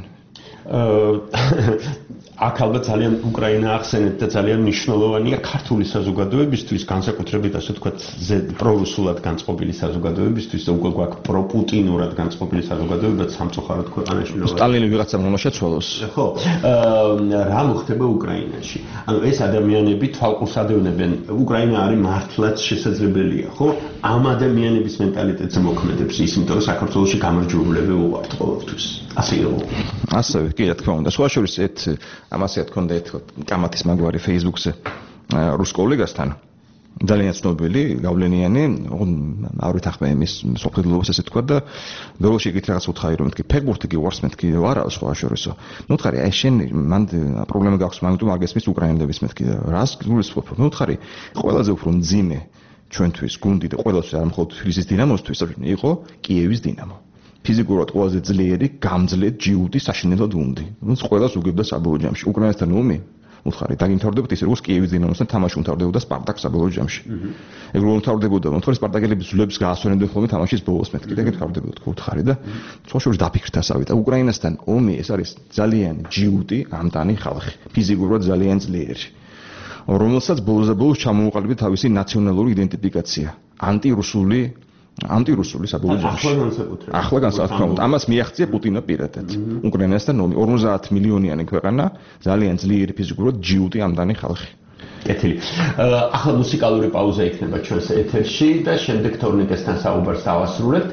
აქ ალბათ ძალიან უკრაინა ახსენეთ და ძალიან მნიშვნელოვანია ქართული საზოგადოებისთვის, განსაკუთრებით ასე ვთქვათ, პრორუსულად განწყობილი საზოგადოებისთვის და უკვე გვაქვს პროპუტინურად განწყობილი საზოგადოება სამწუხაროდ ქვეყანაში. სტალინი ვიღაცამ უნდა შეცვალოს. ხო, რა მოხდება უკრაინაში? ანუ ეს ადამიანები თვალყურს ადევნებენ, უკრაინა არის მართლაც შესაძლებელია, ხო? ამ ადამიანების მენტალიტეტზე მოქმედებს ის, იმიტომ რომ საქართველოში გამარჯვებულები უყვართ ყოველთვის. ასე იყო. ასევე კი რა თქმა უნდა. სხვა შორის ერთ ამასე თქონდა ერთ კამათის მაგვარი Facebook-ზე რუს კოლეგასთან ძალიან ცნობილი გავლენიანი არ ვეთახმე იმის სოფლდლობას ესე თქვა და ბოლოში იგი რაღაც უთხარი რომ მეთქი ფეგბურთი გიყვარს მეთქი არა სხვა შორისო ნუ თხარი აი შენ მან პრობლემა გაქვს მაგიტომ არ გესმის უკრაინელების მეთქი რას გულისხმობ ნუ თხარი ყველაზე უფრო მძიმე ჩვენთვის გუნდი და ყველასთვის არ მხოლოდ თბილისის დინამოსთვის იყო კიევის დინამო ფიზიკურად ყველაზე ძლიერი გამძლე ჯიუტი საშინელად გუნდი ნუ ყველას უგებდა საბოლოო ჯამში უკრაინასთან ომი უთხარი დაგიმთავრდებოდა ისე როგორც კიევის დინამოსთან თამაში უმთავრდებოდა სპარტაკს საბოლოო ჯამში. ეგ რო უმთავრდებოდა, მოთხოვე სპარტაკელების ძვლებს გაასვენებდნენ ხოლმე თამაშის ბოლოს მეთქი და ეგ თავრდებოდა თქო უთხარი და სხვა შორის დაფიქრდა ასავით. უკრაინასთან ომი ეს არის ძალიან ჯიუტი, ამტანი ხალხი, ფიზიკურად ძალიან ძლიერი. რომელსაც ბოლოს და ბოლოს ჩამოუყალიბდა თავისი ნაციონალური იდენტიფიკაცია, ანტირუსული ანტირუსული საბოლოო ჯამში. ახლა განსაკუთრებით. ახლა განსაკუთრებით. ამას მიაღწია პუტინა პირადად. უკრაინასთან ომი ორმოცდაათ მილიონიანი ქვეყანა, ძალიან ძლიერი ფიზიკურად ჯიუტი ამდანი ხალხი. კეთილი. ახლა მუსიკალური პაუზა იქნება ჩვენს ეთერში და შემდეგ თორნიკესთან საუბარს დავასრულებთ.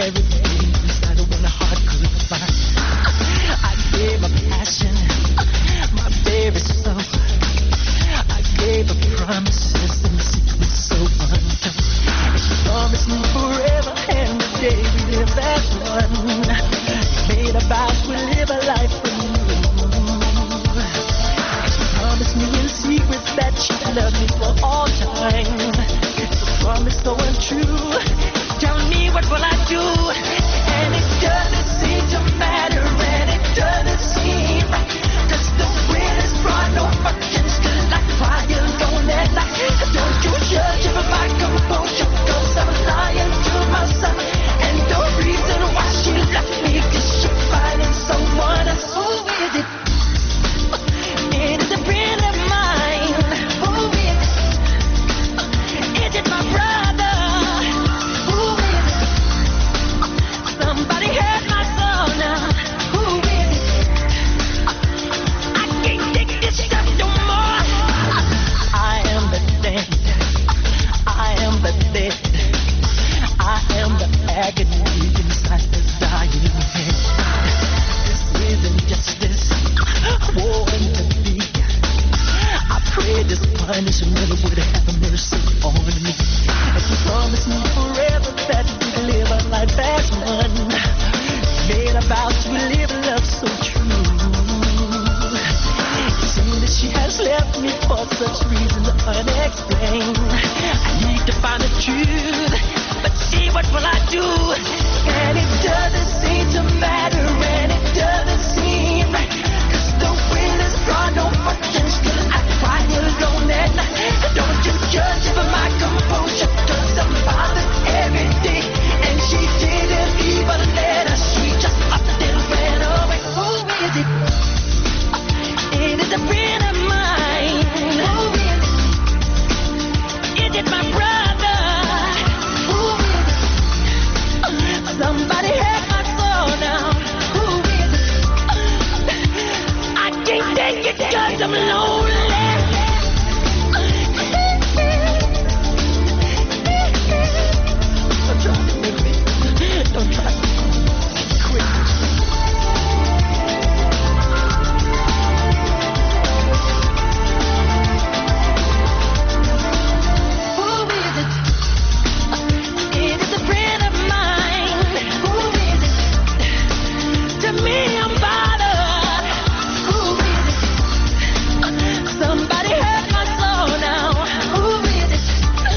every day inside of one heart could find. I gave my passion, my very soul. I gave her promises and secrets so untold. And she promised me forever and the day we live as one. Made a vow to live a life for you. And she promised me in secret that she'd love me for all time. It's a promise so untrue. Tell me what will I do? And it doesn't seem to matter, and it doesn't seem right. 'Cause the wind has brought no fortunes, 'cause I cry alone at night. Don't you judge if my composure, 'cause I'm lying to myself. And the reason why she left me, 'cause she's finding someone else. Who is it? It is a friend of mine. Who is it? Is it my brother? Who is it? Somebody had my soul now. Who is it? I can't take this stuff no more. I am the dead. I am the dead. I am the agony inside the dying head. This isn't justice. War to be. I pray this punishment would have mercy on me. And you promised me forever that we'd live a life as one. Made a vow to live love so true. It seems that she has left me for such reasons unexplained. I need to find the truth, but see what will I do? And it doesn't seem to matter, and it doesn't seem right. 'Cause the wind has brought no fortunes, 'cause I cry alone at night. Don't you judge for my composure, 'cause I'm bothered every day. And she didn't even let us, she just up and ran away. Who is it? It is a friend of mine. Who is it? Is it my brother? Who is it? Somebody had my soul now. Who is it? I can't take it 'cause I'm lonely. Don't try to make me. Don't try to quit. Who is it? It is a friend of mine. Who is it? To me, I'm bothered. Who is it? Somebody hurt my soul now. Who is it?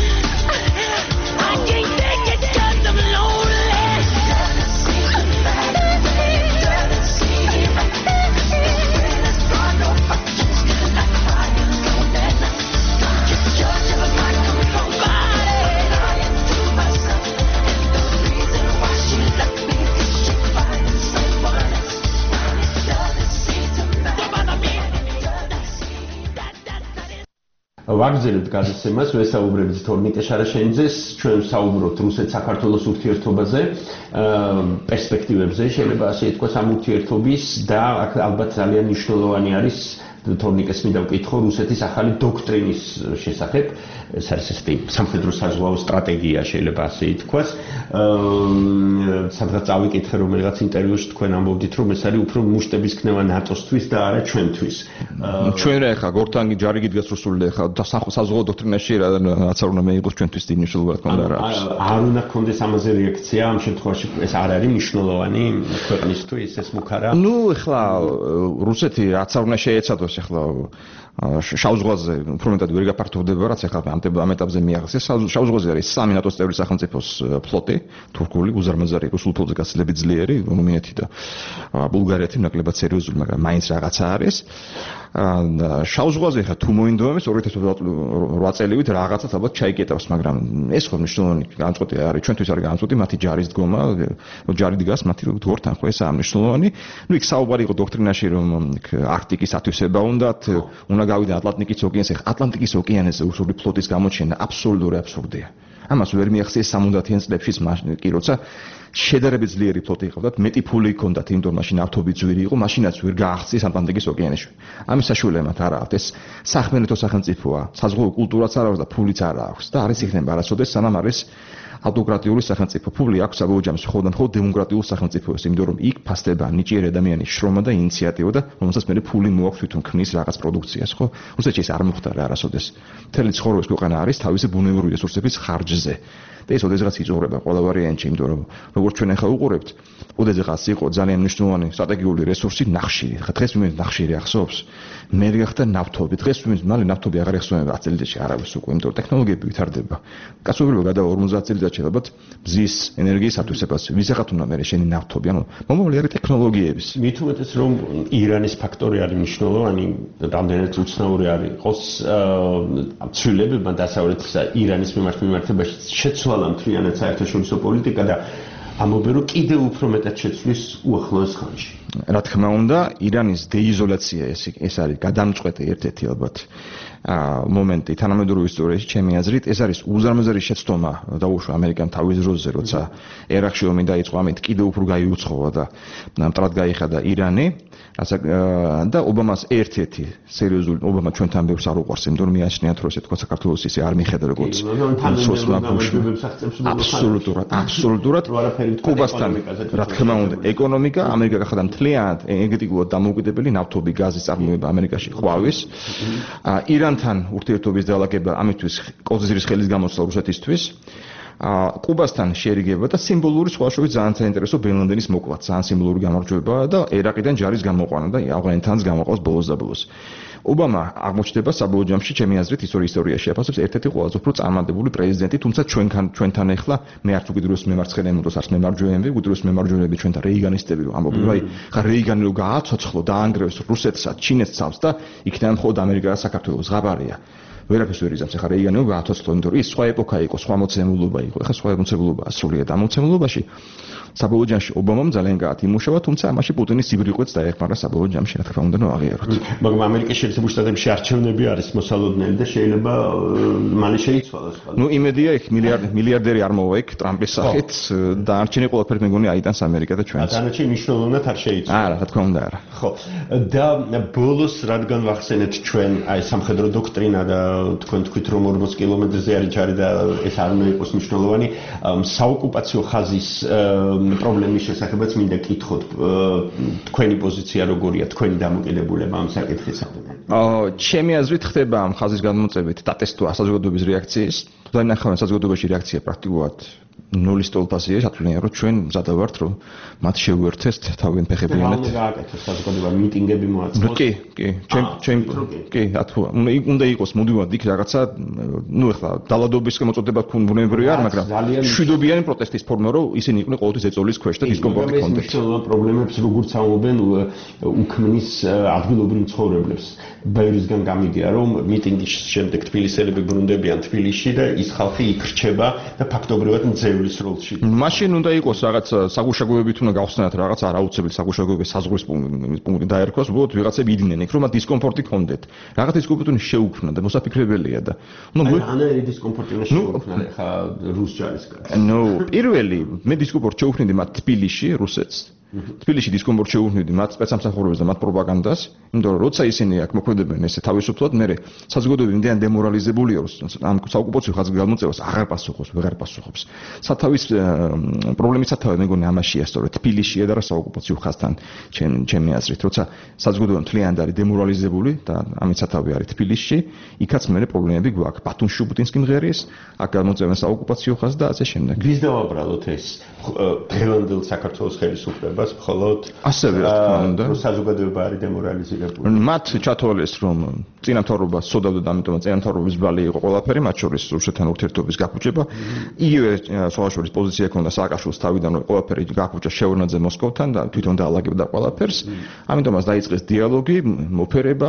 I can't take it 'cause I'm lonely. Doesn't seem to matter, doesn't seem right. 'Cause the wind has brought no fortunes, 'cause I cry alone at night. Don't you judge if I come from body. Lying to myself, and the reason why she left me, 'cause she finding someone else. And it doesn't seem to matter, it doesn't seem that that that is. ვაგრძელებთ გადაცემას, ვესაუბრებთ თორნიკე შარაშენიძეს, ჩვენ ვსაუბრობთ რუსეთ-საქართველოს ურთიერთობაზე, პერსპექტივებზე, შეიძლება ასე ითქვას ამ ურთიერთობის და აქ ალბათ ძალიან მნიშვნელოვანი არის თორნიკეს მინდა ვკითხო რუსეთის ახალი დოქტრინის შესახებ, ეს არის ესეთი სამხედრო საზღვაო სტრატეგია, შეიძლება ასე ითქვას. სადღაც წავიკითხე რომელიღაც ინტერვიუში თქვენ ამბობდით, რომ ეს არის უფრო მუშტების ქნება ნატოსთვის და არა ჩვენთვის. ჩვენ რა ხა გორთანგი ჯარი გიდგას რუსული ხა საზღვაო დოქტრინაში რაც არ უნდა მეიღოს ჩვენთვის დიდი მნიშვნელობა თქმა უნდა რა არის. არ უნდა გქონდეს ამაზე რეაქცია, ამ შემთხვევაში ეს არ არის მნიშვნელოვანი ქვეყნისთვის ეს მუქარა. ნუ ეხლა რუსეთი რაც არ უნდა შეეცადოს ეხლა შავ ზღვაზე უფრო მეტად ვერ გაფართოვდება, რაც ეხლა ამ ეტაპზე მიაღწიეს. შავ ზღვაზე არის სამი ნატოს წევრი სახელმწიფოს ფლოტი, თურქული, უზარმაზარი, რუსულ ფლოტზე გაცილებით ძლიერი, რუმინეთი და ბულგარეთი ნაკლებად სერიოზული, მაგრამ მაინც რაღაცა არის. შავ ზღვაზე ხა თუ მოინდომებს ორი ათას ოთხ წელივით რაღაცას ალბათ ჩაიკეტავს, მაგრამ ეს ხო მნიშვნელოვანი განწყობი არის, ჩვენთვის არის განწყობი მათი ჯარის დგომა, ჯარი დგას მათი გორთან, ხო ესაა მნიშვნელოვანი. ნუ იქ საუბარი იყო დოქტრინაში, რომ არქტიკის ათვისება უნდათ, უნდა გავიდა ატლანტიკის ოკეანეზე, ატლანტიკის ოკეანეზე რუსული ფლოტის გამოჩენა აბსოლუტური აბსურდია. ამას ვერ მიახციეს სამოცდაათიან წლებშიც, კი როცა შედარებით ძლიერი ფლოტი იყავდათ, მეტი ფული ჰქონდათ, იმიტომ მაშინ ავთობი ძვირი იყო, მაშინაც ვერ გააღწიეს ატლანტიკის ოკეანეში. ამის საშუალება არ აქვს. ეს სახმელეთო სახელმწიფოა, საზღვაო კულტურაც არ აქვს და ფულიც არ აქვს და არის იქნება არასოდეს სანამ არის ავტოკრატიული სახელმწიფო. ფული აქვს საბოლოო ჯამში მხოლოდ მხოლოდ დემოკრატიულ სახელმწიფოებს, იმიტომ რომ იქ ფასდება ნიჭიერი ადამიანის შრომა და ინიციატივა და რომელსაც მე ფული მოაქვს თვითონ ქმნის რაღაც პროდუქციას, ხო? რუსეთში ეს არ მოხდარა არასოდეს. მთელი ცხოვრების ქვეყანა არის თავისი ბუნებრივი რესურსების ხარჯზე. და ეს ოდესღაც იწურება ყველა ვარიანტში, იმიტომ რომ როგორც ჩვენ ახლა უყურებთ, ოდესღაც იყო ძალიან მნიშვნელოვანი სტრატეგიული რესურსი ნახშირი. ხა დღეს ვინმე ნახშირი ახსოვს? მე გახდა ნავთობი. დღეს ვინმე მალე ნავთობი აღარ ეხსოვნება ათი წელიწადში არავის უკვე, იმიტომ რომ ტექნოლოგიები ვითარდება. კაცობრიობა გადავა ორმოცდაათ წელიწადში ალბათ მზის ენერგიისათვის ებას ვისახათ უნდა მე შენი ნავთობი. ანუ მომავალი არის ტექნოლოგიების. მით უმეტეს რომ ირანის ფაქტორი არის მნიშვნელოვანი, რამდენიც უცნაური არის იყოს ცვლილებებმა დასავლეთის ირანის მიმართ მიმართებაში შეცვალა მთლიანად საერთაშორისო პოლიტიკა და ამბობენ რომ კიდევ უფრო მეტად შეცვლის უახლოეს ხანში. რა თქმა უნდა, ირანის დეიზოლაცია ეს ეს არის გადამწყვეტი ერთ-ერთი ალბათ მომენტი თანამედროვე ისტორიაში ჩემი აზრით ეს არის უზარმაზარი შეცდომა დაუშვა ამერიკამ თავის დროზე, როცა ერაყში ომი დაიწყო, ამით კიდევ უფრო გაიუცხოვა და მტრად გაიხადა ირანი. და ობამას ერთ-ერთი სერიოზული ობამა ჩვენთან ბევრს არ უყვარს, იმიტომ რომ მიაჩნიათ რომ ესე თქვა საქართველოს ისე არ მიხედა როგორც აბსოლუტურად აბსოლუტურად კუბასთან რა თქმა უნდა ეკონომიკა ამერიკა გახდა მთლიანად ენერგეტიკულად დამოუკიდებელი ნავთობი გაზის წარმოება ამერიკაში ყვავის ირანთან ურთიერთობის დალაგება ამისთვის კოზირის ხელის გამოსვლა რუსეთისთვის კუბასთან შერიგება და სიმბოლური სხვაშორის ძალიან საინტერესო ბენ ლანდენის მოკვლა, ძალიან სიმბოლური გამარჯვება და ერაყიდან ჯარის გამოყვანა და ავღანეთანაც გამოყავს ბოლოს და ბოლოს. ობამა აღმოჩნდება საბოლოო ჯამში ჩემი აზრით ისტორიაში აფასებს ერთ-ერთი ყველაზე უფრო წარმატებული პრეზიდენტი, თუმცა ჩვენთან ჩვენთან ახლა მე არც უკიდურეს მემარცხენე მომდოს არც მემარჯვენეები, უკიდურეს მემარჯვენეები ჩვენთან რეიგანისტები ამბობენ, აი ხა რეიგანი რო გააცოცხლო და ანგრევს რუსეთსაც, ჩინეთს წავს და იქიდან მხოლოდ ამერიკა და საქართველოს ღაბარია. ვერაფერს ვერ იზამს, ახლა რეიგანი რო გააცოცხლო, იმიტომ რომ ის სხვა ეპოქა იყო, სხვა მოცემულობა იყო, ახლა სხვა მოცემულობა სრულიად ამ მოცემულობაში საბოლოო ჯამში ობამამ ძალიან გაათიმუშავა, თუმცა ამაში პუტინის სიბრიყვეც დაეხმარა საბოლოო ჯამში, რა თქმა უნდა, ნუ აღიაროთ. მაგრამ ამერიკის შეერთებულ შტატებში არჩევნები არის მოსალოდნელი და შეიძლება მალე შეიცვალოს. ნუ იმედია იქ მილიარდ მილიარდერი არ მოვა იქ ტრამპის სახით და არჩენი ყველაფერი მეგონი აიტანს ამერიკა და ჩვენც. დანარჩენი მნიშვნელოვნად არ შეიცვალა. არა, რა თქმა უნდა არა. ხო. და ბოლოს რადგან ვახსენეთ ჩვენ აი სამხედრო დოქტრინა და თქვენ თქვით რომ ორმოც კილომეტრზე არის ჯარი და ეს არ უნდა იყოს მნიშვნელოვანი, საოკუპაციო ხაზის პრობლემის შესახებაც მინდა კითხოთ თქვენი პოზიცია როგორია, თქვენი დამოკიდებულება ამ საკითხისადმი. აა ჩემი აზრით ხდება ამ ხაზის გადმოწევით დატესტვა საზოგადოების რეაქციის. დაინახავენ საზოგადოებაში რეაქცია პრაქტიკულად ნულის ტოლფასია, სათვლია რომ ჩვენ მზადა ვართ რომ მათ შევუერთესთ თავენ ფეხებიანად. რა უნდა გააკეთოს საზოგადოება მიტინგები მოაწყოს? კი, კი, ჩვენ ჩვენ კი, ათქო, უნდა იყოს მუდმივად იქ რაღაცა, ნუ ეხლა დალადობის მოწოდება ბუნებრივი არ, მაგრამ შვიდობიანი პროტესტის ფორმა რომ ისინი იყვნენ ყოველთვის ეწოლის ქვეშ და დისკომფორტი ჰქონდეთ. ეს პრობლემებს როგორც ამობენ უქმნის ადგილობრივ ცხოვრებლებს. ბევრისგან გამიგია რომ მიტინგის შემდეგ თბილისელები ბრუნდებიან თბილისში და ის ხალხი იქ რჩება და ფაქტობრივად მძევლის როლში. მაშინ უნდა იყოს რაღაც საგუშაგოებით უნდა გავხსნათ რაღაც არაუცებელი საგუშაგოების საზღვრის პუნქტი დაერქვას, უბრალოდ ვიღაცები იდნენ იქ რომ მათ დისკომფორტი ჰქონდეთ. რაღაც დისკომფორტი შეუქმნა და მოსაფიქრებელია და ნუ რანაირი დისკომფორტი უნდა შეუქმნა ხა რუს ჯარისკაცს. ნუ პირველი მე დისკომფორტი შეუქმნიდი მათ თბილისში რუსეთს. თბილისში დისკომფორტი შეუქმნიდი მათ სპეცსამსახურებს და მათ პროპაგანდას, იმიტომ რომ როცა ისინი აქ მოქმედებენ ესე თავისუფლად, მე საზოგადოება იმდენ დემორალიზებულია, ამ საოკუპაციო ხაზის გამოწევას აღარ პასუხობს, ვეღარ პასუხობს. სათავის პრობლემის სათავე მეგონი ამაშია, სწორედ თბილისშია და რა საოკუპაციო ხაზთან ჩემი აზრით, როცა საზოგადოება მთლიანად არის დემორალიზებული და ამით სათავე არის თბილისში, იქაც მე პრობლემები გვაქვს. ბათუმში პუტინსკი მღერის, აქ გამოწევენ საოკუპაციო ხაზს და ასე შემდეგ. ვის დავაბრალოთ ეს დღევანდელ საქართველოს ხელისუფლებას? მხოლოდ ასევე რა თქმა უნდა საზოგადოება არის დემორალიზებული. მათ ჩათვალეს რომ წინამთავრობა სოდავდა და ამიტომ წინამთავრობის ბალი იყო ყველაფერი, მათ შორის რუსეთთან ურთიერთობის გაგუჭება. იგივე სხვაშორის პოზიცია ჰქონდა სააკაშვილის თავიდან რომ ყველაფერი გაგუჭა შეურნაძე მოსკოვთან და თვითონ დაალაგებდა ყველაფერს. ამიტომაც დაიწყეს დიალოგი, მოფერება.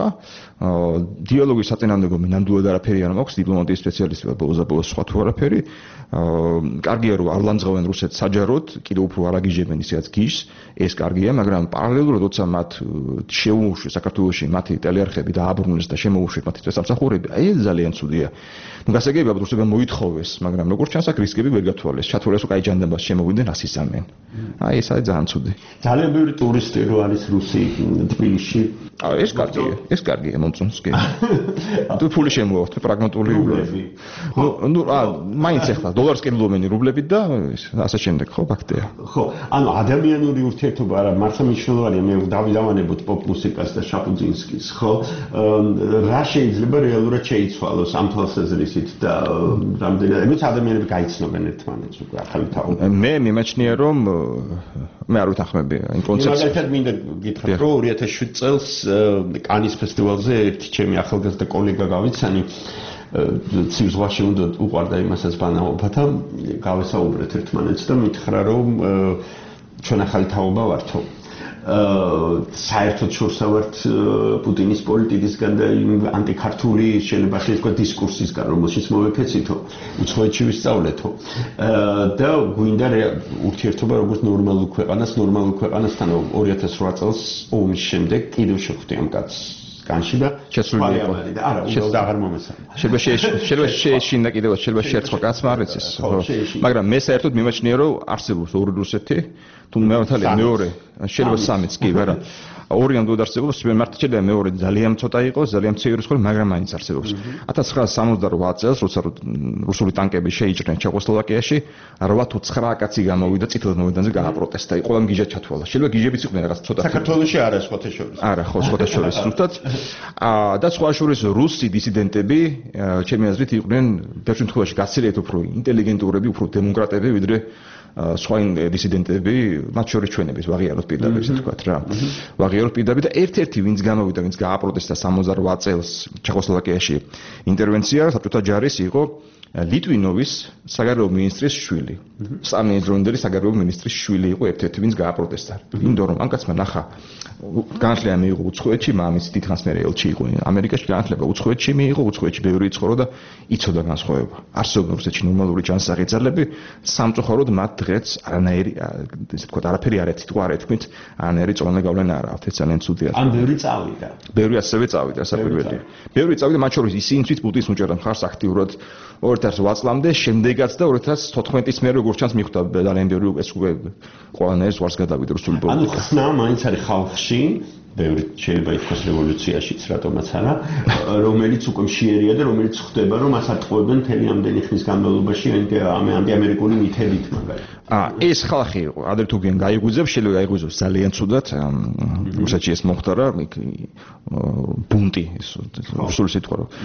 დიალოგის საწინააღმდეგო მე ნამდვილად არაფერი არ მაქვს, დიპლომატიის სპეციალისტი ვარ, ბოლოს და ბოლოს სხვა თუ არაფერი. კარგია რომ არ ლანძღავენ რუსეთს საჯაროდ, კიდევ უფრო არ აგიჟებენ ისეაც გიშს. ეს კარგია, მაგრამ პარალელურად როცა მათ შეუუშვეს საქართველოში მათი ტელეარხები დააბრუნეს და შემოუშვეს მათი წესამსახურები, აი ეს ძალიან ცუდია. ნუ გასაგებია რუსებმა მოითხოვეს, მაგრამ როგორც ჩანს აქ რისკები ვერ გათვალეს. ჩათვალეს რომ კაი ჯანდაბას შემოვიდნენ ასისამენ. აი ეს არის ძალიან ცუდი. ძალიან ბევრი ტურისტი რო არის რუსი თბილისში. აი ეს კარგია, ეს კარგია მომწონს კი. თუ ფული შემოაქვს, პრაგმატული რუბლები. ნუ ნუ მაინც ახლა დოლარს კიდლობენ რუბლებით და ასე შემდეგ, ხო, ფაქტია. ხო, ანუ ადამიანური ურთიერთობა არა მართლა მნიშვნელოვანია. მე დავიდავანებოთ პოპ მუსიკას და შაპუძინსკის, ხო? რა შეიძლება რეალურად შეიცვალოს ამ თვალსაზრისით და რამდენად эмоც ადამიანები გაიცნობენ ერთმანეთს უკვე ახალი თაობა. მე მიმაჩნია რომ მე არ ვთანხმები იმ კონცეფციას. მაგალითად მინდა გითხრათ რომ ორი ათას შვიდ წელს კანის ფესტივალზე ერთი ჩემი ახალგაზრდა კოლეგა გავიცანი ცივ-ზღვაში უნდა უყარდა იმასაც ბანაობათა გავესაუბრეთ ერთმანეთს და მითხრა რომ ჩვენ ახალი თაობა ვართო. საერთოდ შორსა ვართ პუტინის პოლიტიკისგან და ანტიქართული შეიძლება ასე ვთქვათ დისკურსისგან, რომელშიც მოვექეცითო, უცხოეთში ვისწავლეთო. და გვინდა ურთიერთობა როგორც ნორმალურ ქვეყანას, ნორმალურ ქვეყანასთან ორი ათას რვა წელს ომის შემდეგ კიდევ შევხვდი ამ კაცს. განში და შეცვლილი იყო. არა, უბრალოდ აღარ მომესწრა. შეიძლება შეიძლება შეეშინა კიდევ შეიძლება შეერცხვა კაცმა არ იცის, ხო. მაგრამ მე საერთოდ მიმაჩნია რომ არსებობს ორი რუსეთი, თუ მეოთალია მეორე, შეიძლება სამიც კი, მაგრამ ორი ამ დოდარსებობს, მარტო შეიძლება მეორე ძალიან ცოტა იყოს, ძალიან მცირე იყო, მაგრამ მაინც არსებობს. ათას ცხრაასა სამოცდარვა წელს, როცა რუსული ტანკები შეიჭრნენ ჩეხოსლოვაკიაში, რვა თუ ცხრა კაცი გამოვიდა წითელ მოედანზე გააპროტესტა. ყველამ გიჟად ჩათვალა. შეიძლება გიჟებიც იყვნენ რაღაც ცოტა. საქართველოში არა სხვათა შორის. არა, ხო, სხვათა შორის ზუსტად. აა და სხვა შორის რუსი დისიდენტები, ჩემი აზრით, იყვნენ ბევრ შემთხვევაში გაცილებით უფრო ინტელიგენტურები, უფრო დემოკრატები, ვიდრე სხვა დისიდენტები, მათ შორის ჩვენების ვაღიაროთ პირდაპირ, ესე ვთქვათ რა. ვაღიაროთ პირდაპირ და ერთ-ერთი ვინც გამოვიდა, ვინც გააპროტესტა სამოცდარვა წელს ჩეხოსლოვაკიაში ინტერვენცია, საბჭოთა ჯარის იყო ლიტვინოვის საგარეო მინისტრის შვილი. სამი დროინდელი საგარეო მინისტრის შვილი იყო ერთ-ერთი ვინც გააპროტესტა. იმიტომ რომ ამ კაცმა ნახა განათლება მიიღო უცხოეთში, მამის დიდხანს მერე ელჩი იყო ამერიკაში, განათლება უცხოეთში მიიღო, უცხოეთში ბევრი იცხოვრო და იცოდა განსხვავება. არსებობდა რუსეთში ნორმალური ჯანსაღი ძალები, სამწუხაროდ მათ დღეს არანაირი, ესე ვთქვათ, არაფერი არ ეთქვით, არ ეთქვით, არანაირი წონა გავლენა არ აქვს, ეს ძალიან ცუდია. ან ბევრი წავიდა. ბევრი ასევე წავიდა, საფერველია. ბევრი წავიდა, მათ შორის ისინიც პუტინს უჭერდა მხარს აქტიურად ორი ათას რვა წლამდე, შემდეგაც და ორი ათას თოთხმეტის მერე როგორც ჩანს მიხვდა ძალიან ბევრი ეს უკვე ყველანაირ ზღვარს გადავიდა რუსული პოლიტიკა. ანუ ხსნა მაინც არის ხალხში, ბევრი შეიძლება ითქვას რევოლუციაშიც, რატომაც არა, რომელიც უკვე მშიერია და რომელიც ხვდება რომ მას ატყუებენ მთელი ამდენი ხნის განმავლობაში ანტიამერიკული მითებით მაგალითად. აა ეს ხალხი იყო, ადრე თუ გენ გაიგუძებს, შეიძლება გაიგუძებს ძალიან ცუდად, რუსეთში ეს მოხდა რა, ბუნტი, ეს რუსული სიტყვა რო.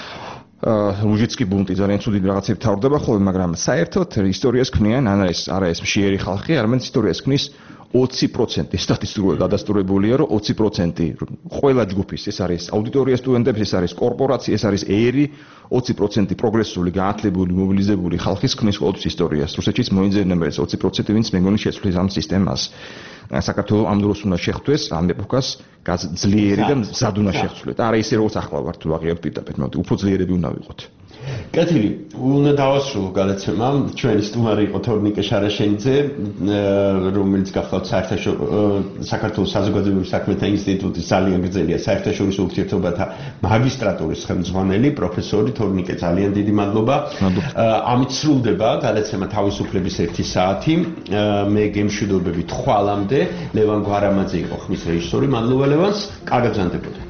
აა ლუჟიცკი ბუნტი ძალიან ცუდი რაღაცები თავდება ხოლმე, მაგრამ საერთოდ ისტორიას ქმნიან, არა ეს არა ეს მშიერი ხალხი, არამედ ისტორიას ქმნის ოცი პროცენტი სტატისტიკურად დადასტურებულია, რომ ოცი პროცენტი ყველა ჯგუფის, ეს არის აუდიტორია სტუდენტების, ეს არის კორპორაცია, ეს არის ერი, ოცი პროცენტი პროგრესული, გაათლებული, მობილიზებული ხალხის ქმნის ყოველთვის ისტორიას. რუსეთშიც მოინძებნება ეს ოცი პროცენტი, ვინც მეგონი შეცვლის ამ სისტემას. საქართველოს ამ დროს უნდა შეხვდეს ამ ეპოქას ძლიერი და მზად უნდა შეხვდეთ. არა ისე როგორც ახლა ვართ ვაღიარებთ პირდაპირ, მოდი უფრო ძლიერები უნდა ვიყოთ. კეთილი, უნდა დავასრულო გადაცემა. ჩვენი სტუმარი იყო თორნიკე შარაშენიძე, რომელიც გახლავთ საერთაშორისო საქართველოს საზოგადოებრივი საქმეთა ინსტიტუტის ძალიან გრძელია საერთაშორისო ურთიერთობათა მაგისტრატურის ხელმძღვანელი, პროფესორი თორნიკე, ძალიან დიდი მადლობა. ამით სრულდება გადაცემა თავისუფლების ერთი საათი. მე გემშვიდობებით ხვალამდე. ლევან გვარამაძე იყო ხმის რეჟისორი. მადლობა ლევანს, კარგად გრძანდებოდა.